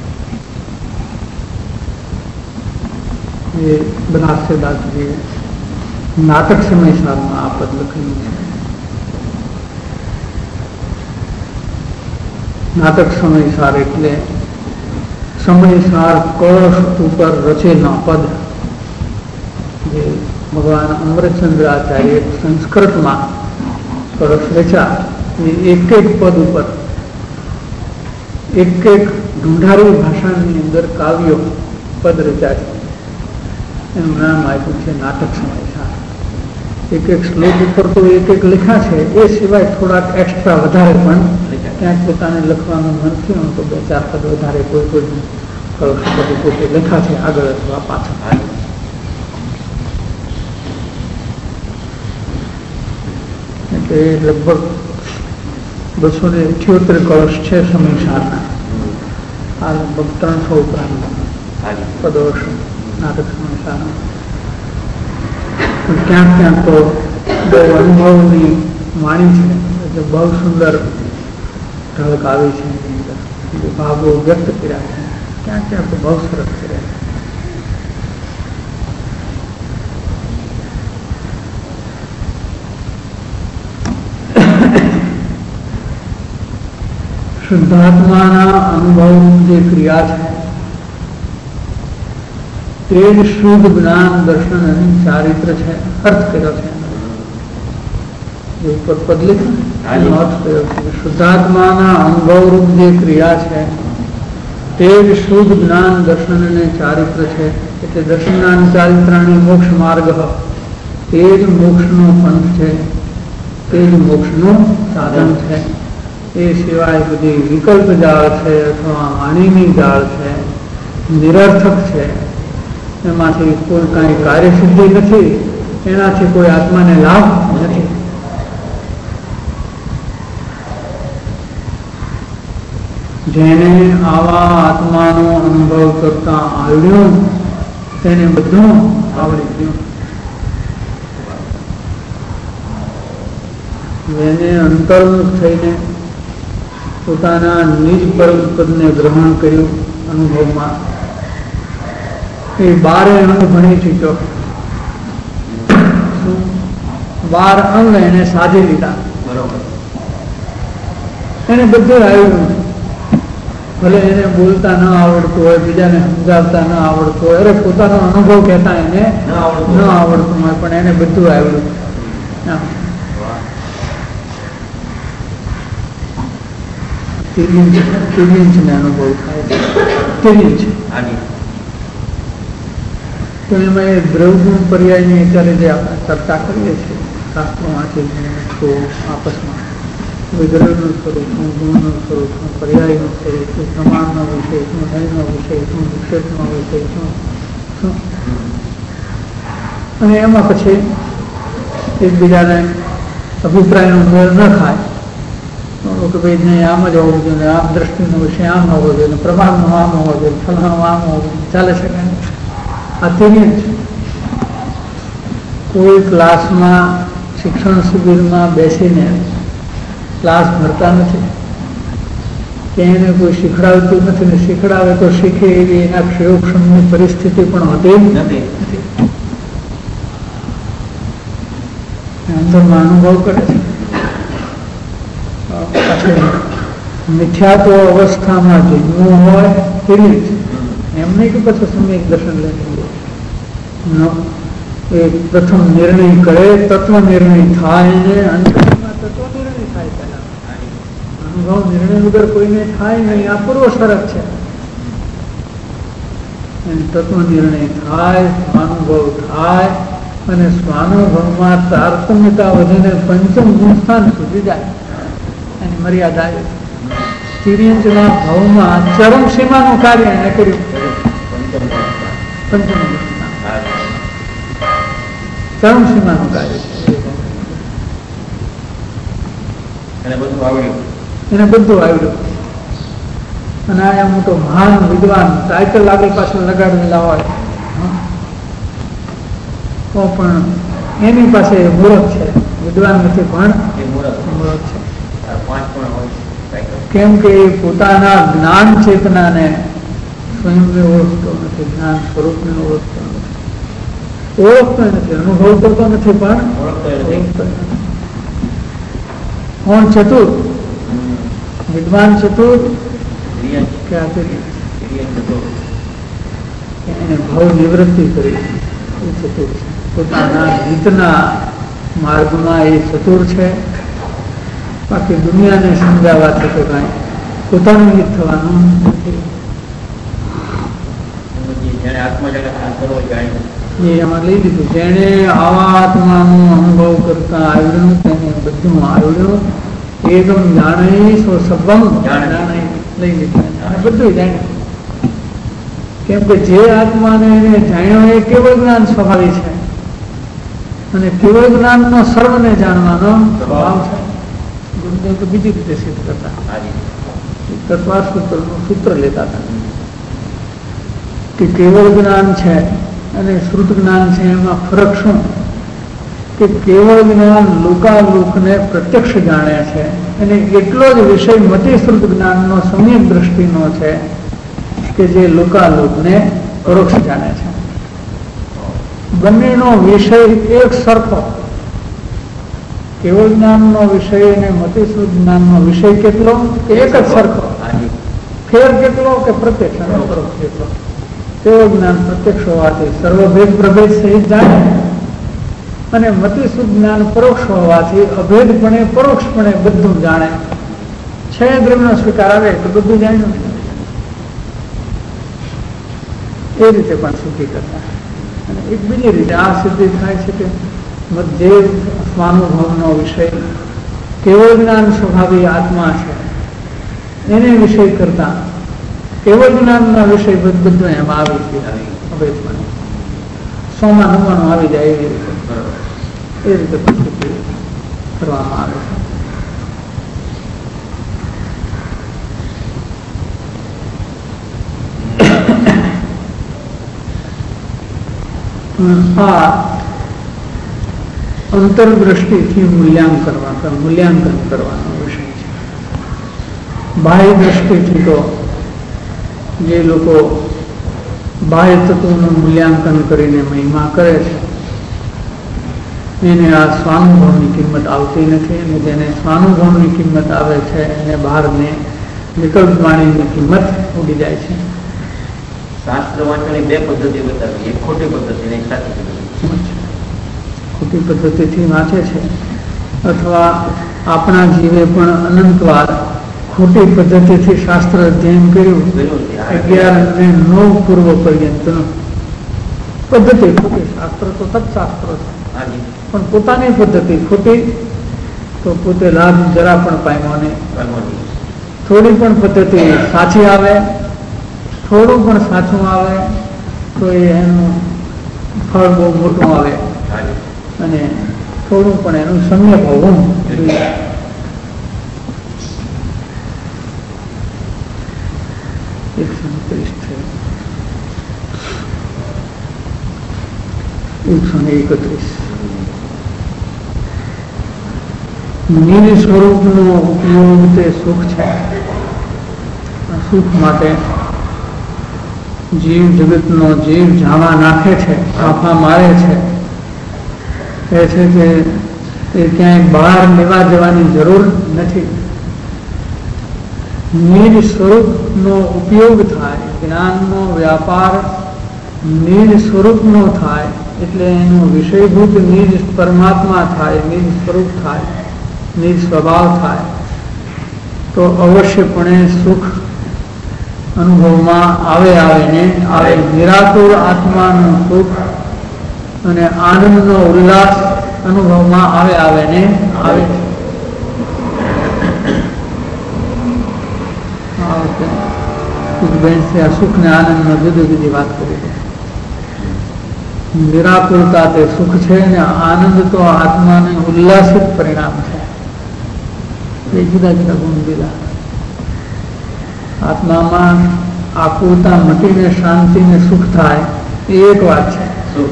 એ બનારસીદાસજી નાટક સમયસારમાં આ પદ લખેલું છે. નાટક સમયસાર એટલે સમયસાર કળશ ઉપર રચેલા પદ, જે ભગવાન અમૃતચંદ્ર આચાર્ય સંસ્કૃતમાં કળશ રચ્યા. એ એક એક પદ ઉપર એક એક ઢૂંઢારી ભાષાની અંદર કાવ્યો પદ રચ્યા છે. એનું નામ આપ્યું છે નાટક સમયસાર. એક એક શ્લોક ઉપર તો એક એક લખ્યા છે, એ સિવાય થોડાક એક્સ્ટ્રા વધારે પણ ક્યાંક પોતાને લખવાનું મન થયું તો 2-4 પદ વધારે કોઈ કોઈ કળશ પદ પોતે લખ્યા છે, આગળ અથવા પાછળ. એટલે લગભગ 278 કળશ છે સમયસારના. આ લગભગ 300 ઉપરાંત પદો હશે નાટક સમયસારના. ક્યાંક ક્યાંક તો બહુ અનુભવની વાણી છે, એટલે બહુ સુંદર ઢળક આવી છે એની અંદર, ભાવો વ્યક્ત કર્યા છે. ક્યાંક ક્યાંક તો બહુ સરસ કર્યા છે. શુદ્ધાત્માના અનુભવ જે ક્રિયા છે તે જ શુદ્ધ જ્ઞાન દર્શન અને ચારિત્ર છે. અર્થ કર્યો છે ઉપર પદ લીધું, એનો અર્થ કર્યો છે. શુદ્ધાત્માના અનુભવ રૂપ જે ક્રિયા છે તે જ શુદ્ધ જ્ઞાન દર્શન અને ચારિત્ર છે. એટલે દર્શન જ્ઞાન ચારિત્રાણી મોક્ષ માર્ગ, તે જ મોક્ષનો પંથ છે, તે જ મોક્ષનું સાધન છે. એ સિવાય બધી વિકલ્પ જાળ છે અથવા વાણીની જાળ છે, નિરર્થક છે. એમાંથી કોઈ કાંઈ કાર્યસિદ્ધિ નથી, એનાથી કોઈ આત્માને લાભ નથી. જેને આવા આત્માનો અનુભવ કરતા આવડ્યું તેને બધું આવડી ગયું. જેને અંતર્મુખ થઈને પોતાના નિજ પરમ પદને ગ્રહણ કર્યું અનુભવમાં, એ 12 અંગ ભણી ચૂક્યો. 12 અંગ એને સાધી લીધા. એને બધું આવ્યું. ભલે એને બોલતા ન આવડતું હોય, બીજાને સમજાવતા ન આવડતું હોય, અરે પોતાનો અનુભવ કહેતા એને ન આવડતું હોય, પણ એને બધું આવ્યું. તિર્યંચને અનુભવ થાય છે. તિર્યંચ તો એમાં એ દ્રવગુણ પર્યાયની અત્યારે જે આપણે ચર્ચા કરીએ છીએ શાસ્ત્રો વાંચી તો આપસમાં વિગ્રહનું સ્વરૂપ શું, ગુણનું સ્વરૂપ શું, પર્યાયનું સ્વરૂપ શું, પ્રમાણનો વિષય શું, નયનો વિષય શું, વિક્ષેપનો વિષય શું શું, અને એમાં પછી એકબીજાને અભિપ્રાયનો મેળ ન ખાય કે ભાઈ નહીં આમ જ હોવું જોઈએ, આમ દ્રષ્ટિનો વિષય આમ હોવો જોઈએ, પ્રમાણનો આમ હોવો જોઈએ, ફલાણું આમ હોવું જોઈએ, ચાલે શકે. આ તિર્યંચ કોઈ ક્લાસમાં શિક્ષણ શિબિરમાં બેસીને ક્લાસ ભરતા નથી કે એને કોઈ શીખડાવતું નથી ને શીખડાવે તો શીખે એવી એના ક્ષયોક્ષમની પરિસ્થિતિ પણ હોતી નથી. અંદરમાં અનુભવ કરે છે. પછી મિથ્યાત્વ અવસ્થામાં જન્મવું હોય તેવી જ એમ નહીં કે પછી સમ્યક દર્શન લઈને એ પ્રથમ નિર્ણય કરે, તત્વ નિર્ણય થાય ને અંતમાં તત્વ નિર્ણય થાય. પહેલા અનુભવ નિર્ણય વગર કોઈને થાય નહીં. આ પૂર્વ શરત છે. તત્વ નિર્ણય થાય, સ્વાનુભવ થાય અને સ્વાનુભવમાં તારતમ્યતા વધીને પંચમ ગુણસ્થાન સુધી જાય. એની મર્યાદા એ તિર્યંચના ભાવમાં ચરમ સીમાનું કાર્ય એને કર્યું. પંચમ ગુણસ્થાન ચરમ સીમાનું કાર્ય એને બધું આવડ્યું. અને આ મોટો મહાન વિદ્વાન સાયકલ આગળ પાછળ લગાડેલા હોય તો પણ એની પાસે મૂર્ખ છે, વિદ્વાન નથી પણ મૂર્ખ છે. કેમ કે પોતાના જ્ઞાન ચેતનાને સ્વયંને ઓળખતો નથી, જ્ઞાન સ્વરૂપને ઓળખતો નથી, અનુભવતો તો નથી પણ ઓળખતો નથી. કોણ ચતુર? વિદ્વાન ચતુર કે એને ભાવ નિવૃત્તિ કરી એ ચતુર છે. પોતાના હિતના માર્ગમાં એ ચતુર છે. બાકી દુનિયાને સમજાવવાથી તો કાંઈ પોતાનું હિત થવાનું નથી. એ એમાં લઈ લીધું. જેણે આવા આત્માનું અનુભવ કરતા આવડ્યું તેને બધું આવડ્યું. એકમ જાણે સો સબમ જાણે લઈ લીધું. બધું જાણ્યું. કેમ કે જે આત્માને એને જાણ્યો એ કેવળ જ્ઞાન સ્વભાવી છે અને કેવળ જ્ઞાનનો સર્વને જાણવાનો સ્વભાવ છે. ગુરુદેવ તો બીજી રીતે સિદ્ધ કરતા, તત્વાર સૂત્રનું સૂત્ર લેતા હતા કે કેવળ જ્ઞાન છે અને શ્રુત જ્ઞાન છે એમાં ફરક શું? કે કેવળ જ્ઞાન લોકાલોકને પ્રત્યક્ષ જાણે છે અને એટલો જ વિષય મતિ શ્રુત જ્ઞાનનો સમ્યક દ્રષ્ટિનો છે કે જે લોકાલોકને પરોક્ષ જાણે છે. બંનેનો વિષય એક સરખો. કેવળ જ્ઞાનનો વિષય અને મતિશ્રુત જ્ઞાનનો વિષય કેટલો? એક જ સરખો. ફેર કેટલો? કે પ્રત્યક્ષ અને પરોક્ષ કેટલો. કેવળ જ્ઞાન પ્રત્યક્ષ હોવાથી સર્વભેદ પ્રભેદ સહિત જાણે અને મતિશુદ્ધ જ્ઞાન પરોક્ષ હોવાથી અભેદપણે પરોક્ષપણે બધું જાણે છે. દ્રવ્યનો સ્વીકાર આવે તો બધું જાણ્યું. એ રીતે પણ સિદ્ધિ કરતા. અને એક બીજી રીતે આ સિદ્ધિ થાય છે કે જે સ્વાનુભવનો વિષય કેવળ જ્ઞાન સ્વભાવી આત્મા છે એને વિષય કરતા કેવળ જ્ઞાનના વિષય બધું એમાં આવી છે. અભેદપણે 100 આવી જાય એવી રીતે એ રીતે પ્રસ્તુતિ કરવામાં આવે છે. આ અંતરદ્રષ્ટિથી મૂલ્યાંકન કરવાનો વિષય છે. બાહ્ય દ્રષ્ટિથી તો જે લોકો બાહ્ય તત્વોનું મૂલ્યાંકન કરીને મહિમા કરે છે એને આ સ્વાનુભવની કિંમત આવતી નથી. અને જેને સ્વાનુભવની કિંમત આવે છે એને બહારને વિકલ્પ વાણીની કિંમત ઉડી જાય છે. શાસ્ત્ર વાંચવાની બે પદ્ધતિ બતાવી, એક ખોટી પદ્ધતિ ને એક સાચી પદ્ધતિ. ખોટી પદ્ધતિથી વાંચે છે અથવા આપણા જીવે પણ અનંતવાર ખોટી પદ્ધતિથી શાસ્ત્ર અધ્યયન કર્યું. 11 અને 9 પૂર્વ પર્યંતનું પદ્ધતિ ખોટી. શાસ્ત્ર તો સત્શાસ્ત્રો છે પણ પોતાની પદ્ધતિ ખોટી. તો પોતે લાભ જરા પણ પામ્યો નહીં. થોડી પણ પદ્ધતિ સાચી આવે, થોડું પણ સાચું આવે તો એનું ફળ બહુ મોટું આવે અને થોડું પણ એનું સમ્યક હોવું જોઈએ. નિજ સ્વરૂપનો ઉપયોગ તે સુખ છે. સુખ માટે જીવ જગતનો જીવ ઝાવા નાખે છે, ફાંફા મારે છે, કહે છે કે એ ક્યાંય બહાર લેવા જવાની જરૂર નથી. નિજ સ્વરૂપનો ઉપયોગ થાય, જ્ઞાનનો વ્યાપાર નિજ સ્વરૂપનો થાય એટલે એનો વિષયભૂત નિજ પરમાત્મા થાય, નિજ સ્વરૂપ થાય, નિજ સ્વભાવ થાય તો અવશ્યપણે સુખ અનુભવમાં આવે ને આવે. નિરાકુર આત્માનું સુખ અને આનંદનો ઉલ્લાસ અનુભવમાં આવે ને આવે. આ સુખ ને આનંદ નો જુદી જુદી વાત કરી. નિરાકુરતા તે સુખ છે ને આનંદ તો આત્માને ઉલ્લાસિત પરિણામ છે. એ જુદા જુદા ગુણ દીધા. આત્મામાં આકુરતા મટીને શાંતિ ને સુખ થાય એ એક વાત છે,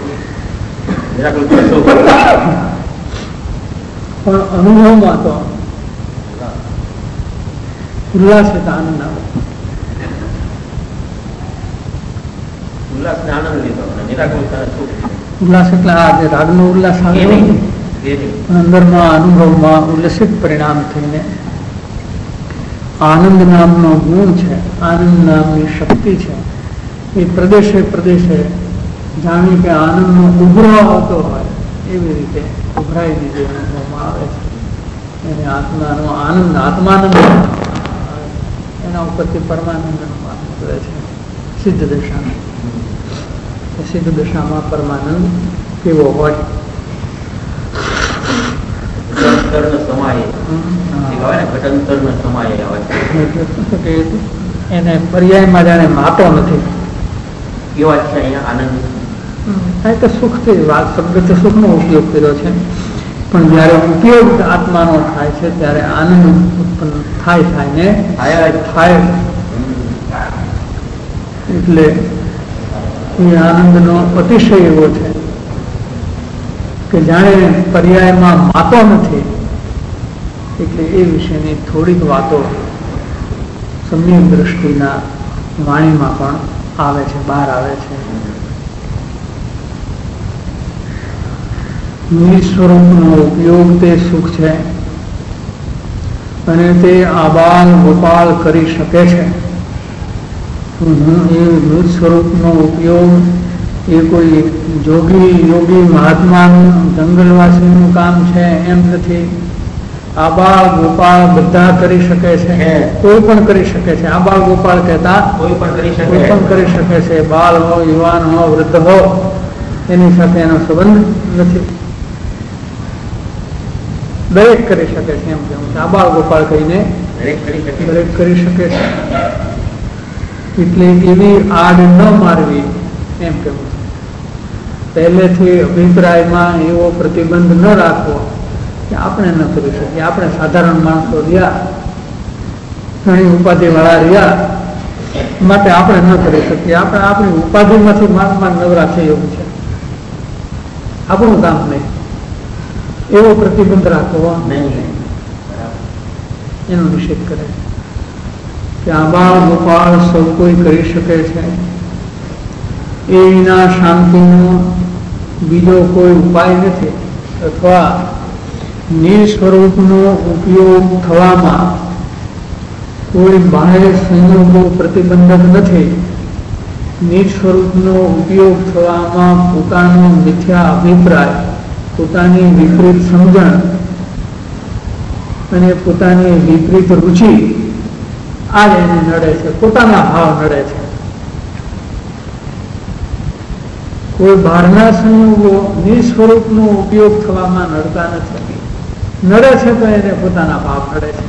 પણ અનુભવમાં તો ઉલ્લાસિત આનંદ આવે. ઉલ્લાસ એટલે આ જે રાગનો ઉલ્લાસ આવે અંદરના અનુભવમાં ઉલ્લસિત પરિણામ થઈને આનંદ નામનો ગુણ છે, આનંદ નામની શક્તિ છે, એ પ્રદેશે પ્રદેશે જાણી કે આનંદનો ઉભરો આવતો હોય એવી રીતે ઉભરાઈ દીધે અનુભવમાં આવે છે. એને આત્માનો આનંદ, આત્માનંદ એના ઉપરથી પરમાનંદનું વાત કરે છે. સિદ્ધ દશામાં, સિદ્ધ દશામાં પરમાનંદ કેવો હોય એને પર્યાયમાં જાણે માતો નથી. આનંદ સુખથી વાત શબ્દ સુખનો ઉપયોગ કર્યો છે, પણ જયારે ઉપયોગ આત્માનો થાય છે ત્યારે આનંદ ઉત્પન્ન થાય ને થાય. એટલે એ આનંદનો અતિશય એવો છે કે જાણે પર્યાયમાં માતો નથી. એટલે એ વિશેની થોડીક વાતો સમ્યક દ્રષ્ટિના વાણીમાં પણ આવે છે, બહાર આવે છે. નિજ સ્વરૂપનો ઉપયોગ તે સુખ છે અને તે આબાલ ગોપાલ કરી શકે છે. એ નિજ સ્વરૂપનો ઉપયોગ એ કોઈ યોગી મહાત્માનું જંગલવાસીનું કામ છે એમ નથી. આબાળ ગોપાળ બધા કરી શકે છે, કોઈ પણ કરી શકે છે. આબાળ ગોપાળ કહેતા કોઈ પણ કરી શકે છે. બાળ હો, યુવાન હો, વૃદ્ધ હો, એની સાથે એનો સંબંધ નથી. દરેક કરી શકે છે એમ કેવું છે. આબાળ ગોપાળ કહીને દરેક કરી શકે છે. એટલે એવી આડ ન મારવી એમ કેવું છે. પહેલેથી અભિપ્રાયમાં એવો પ્રતિબંધ ન રાખવો કે આપણે ન કરી શકીએ. આપણે સાધારણ માણસો રહ્યા, ઘણી ઉપાધિ વાળા રહ્યા, માટે આપણે ન કરી શકીએ. આપણે આપણી ઉપાધિમાંથી માનમાં નવરા થઈ એવું છે, આપણું કામ નહીં, એવો પ્રતિબંધ રાખવો નહીં. એનો નિષેધ કરે કે આબાળ ગોપાળ સૌ કોઈ કરી શકે છે. એ વિના શાંતિનો બીજો કોઈ ઉપાય નથી. અથવા નિજ સ્વરૂપનો ઉપયોગ થવામાં કોઈ બાહ્ય સંયોગો પ્રતિબંધક નથી. નિજ સ્વરૂપનો ઉપયોગ થવામાં પોતાનો મિથ્યા અભિપ્રાય, પોતાની વિપરીત સમજણ અને પોતાની વિપરીત રુચિ આ જ એને નડે છે. પોતાના ભાવ નડે છે. કોઈ બહારના સંયોગો નિજ સ્વરૂપનો ઉપયોગ થવામાં નડતા નથી. નડે છે તો એને પોતાના ભાવ નડે છે,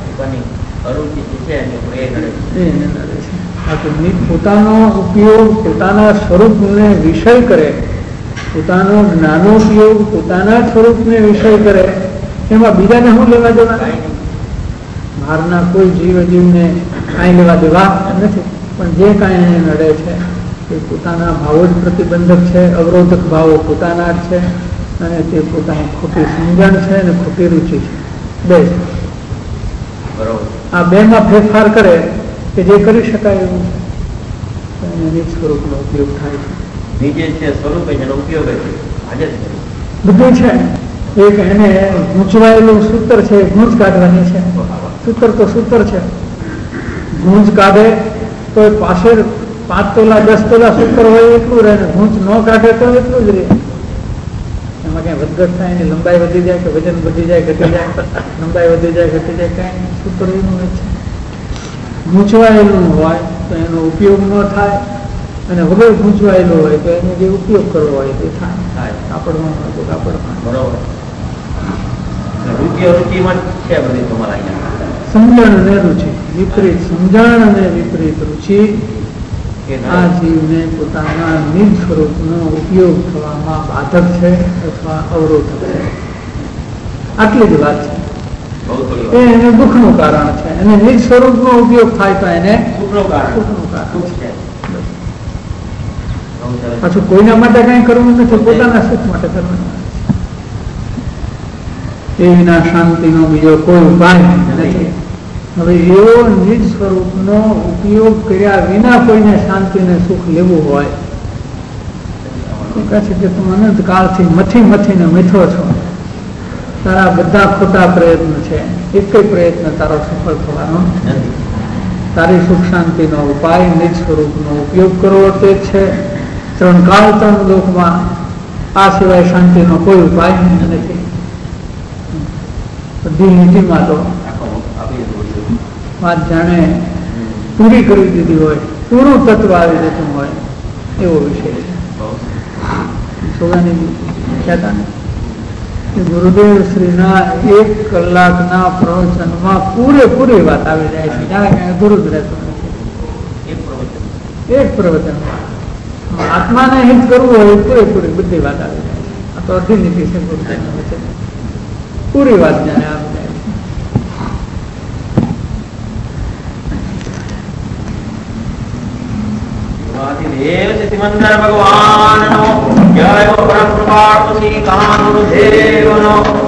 એને નડે છે. પોતાનો ઉપયોગ પોતાના સ્વરૂપને વિષય કરે, પોતાનો જ્ઞાનોપયોગ પોતાના સ્વરૂપને વિષય કરે, એમાં બીજાને શું લેવા દેવા? બહારના કોઈ જીવને કાંઈ લેવા દેવા નથી. પણ જે કાંઈ એને નડે છે એ પોતાના ભાવો જ પ્રતિબંધક છે, અવરોધક ભાવો પોતાના જ છે, અને તે પોતાની ખોટી સમજણ છે અને ખોટી રુચિ છે. બે બરોબર. આ બેમાં ફેરફાર કરે કે જે કરી શકાય એવું તો એને નિજ સ્વરૂપનો ઉપયોગ થાય છે. નીચે છે સ્વરૂપ જેનો ઉપયોગ છે હાજર છે. બધું છે. એક એને ગૂંચવાયેલું સૂત્ર છે, ગૂંચ કાઢવાની છે. સૂત્ર તો સૂત્ર છે, ગૂંચ કાઢે તો પાસે 5 તોલા 10 તોલા સૂત્ર હોય એટલું રહે, ગૂંચ ન કાઢે તો એટલું જ રહે. એમાં ક્યાંય વધઘટ થાય, એની લંબાઈ વધી જાય કે વજન વધી જાય ઘટી જાય, લંબાઈ વધી જાય ઘટી જાય, કાંઈ સૂત્ર એનું જ છે. ગૂંચવાયેલું હોય તો એનો ઉપયોગ ન થાય, અને વગર ગૂંચવાયેલું હોય તો એનો જે ઉપયોગ કરવો હોય તે થાય. કાપડમાં હોય તો કાપડમાં. બરોબર. રુચિ અરુચિમાં છે બધી તમારા અહીંયા. સમજણ અને રુચિ, વિપરીત સમજણ અને વિપરીત રુચિ આ જીવને પોતાના નિજ સ્વરૂપનો ઉપયોગ થવામાં બાધક છે અથવા અવરોધક છે. આટલી જ વાત છે. એ એને દુઃખનું કારણ છે. એને નિજ સ્વરૂપનો ઉપયોગ થાય તો એને સુખનું કારણ છે. પાછું કોઈના માટે કઈ કરવું નથી, પોતાના સુખ માટે કરવાનું. એ વિના શાંતિનો બીજો કોઈ ઉપાય નથી. હવે એવો નિજ સ્વરૂપનો ઉપયોગ કર્યા વિના કોઈને શાંતિને સુખ લેવું હોય તો કહે છે કે તું અનંત કાળથી મથીને મીઠો છો, તારા બધા ખોટા પ્રયત્ન છે, એક પ્રયત્ન તારો સફળ થવાનો નથી. તારી સુખ શાંતિનો ઉપાય નિજ સ્વરૂપનો ઉપયોગ કરવો તે છે. 3 કાળ 3 લોકમાં આ સિવાય શાંતિનો કોઈ ઉપાય નથી. બધી નીતિમાં તો વાત જાણે પૂરી કરી દીધી હોય, પૂરું તત્વ આવી જતું હોય એવો વિષય છે. સોગાની કહેતા ને ગુરુદેવ શ્રીના 1 કલાકના પ્રવચનમાં પૂરેપૂરી વાત આવી જાય છે, જાણે કઈ અધૂરું જ રહેતું નથી. એક પ્રવચનમાં આત્માને હિત કરવું હોય પૂરેપૂરી બધી વાત આવી જાય છે. આ તો અઢી નીતિ છે ગુરુદેવના વચન, પૂરી વાત જાણે આવી જાય છે. દેવ સિમંદર ભગવાન નો જય, પરમ કૃપાળુ શ્રી કાનુદેવ નો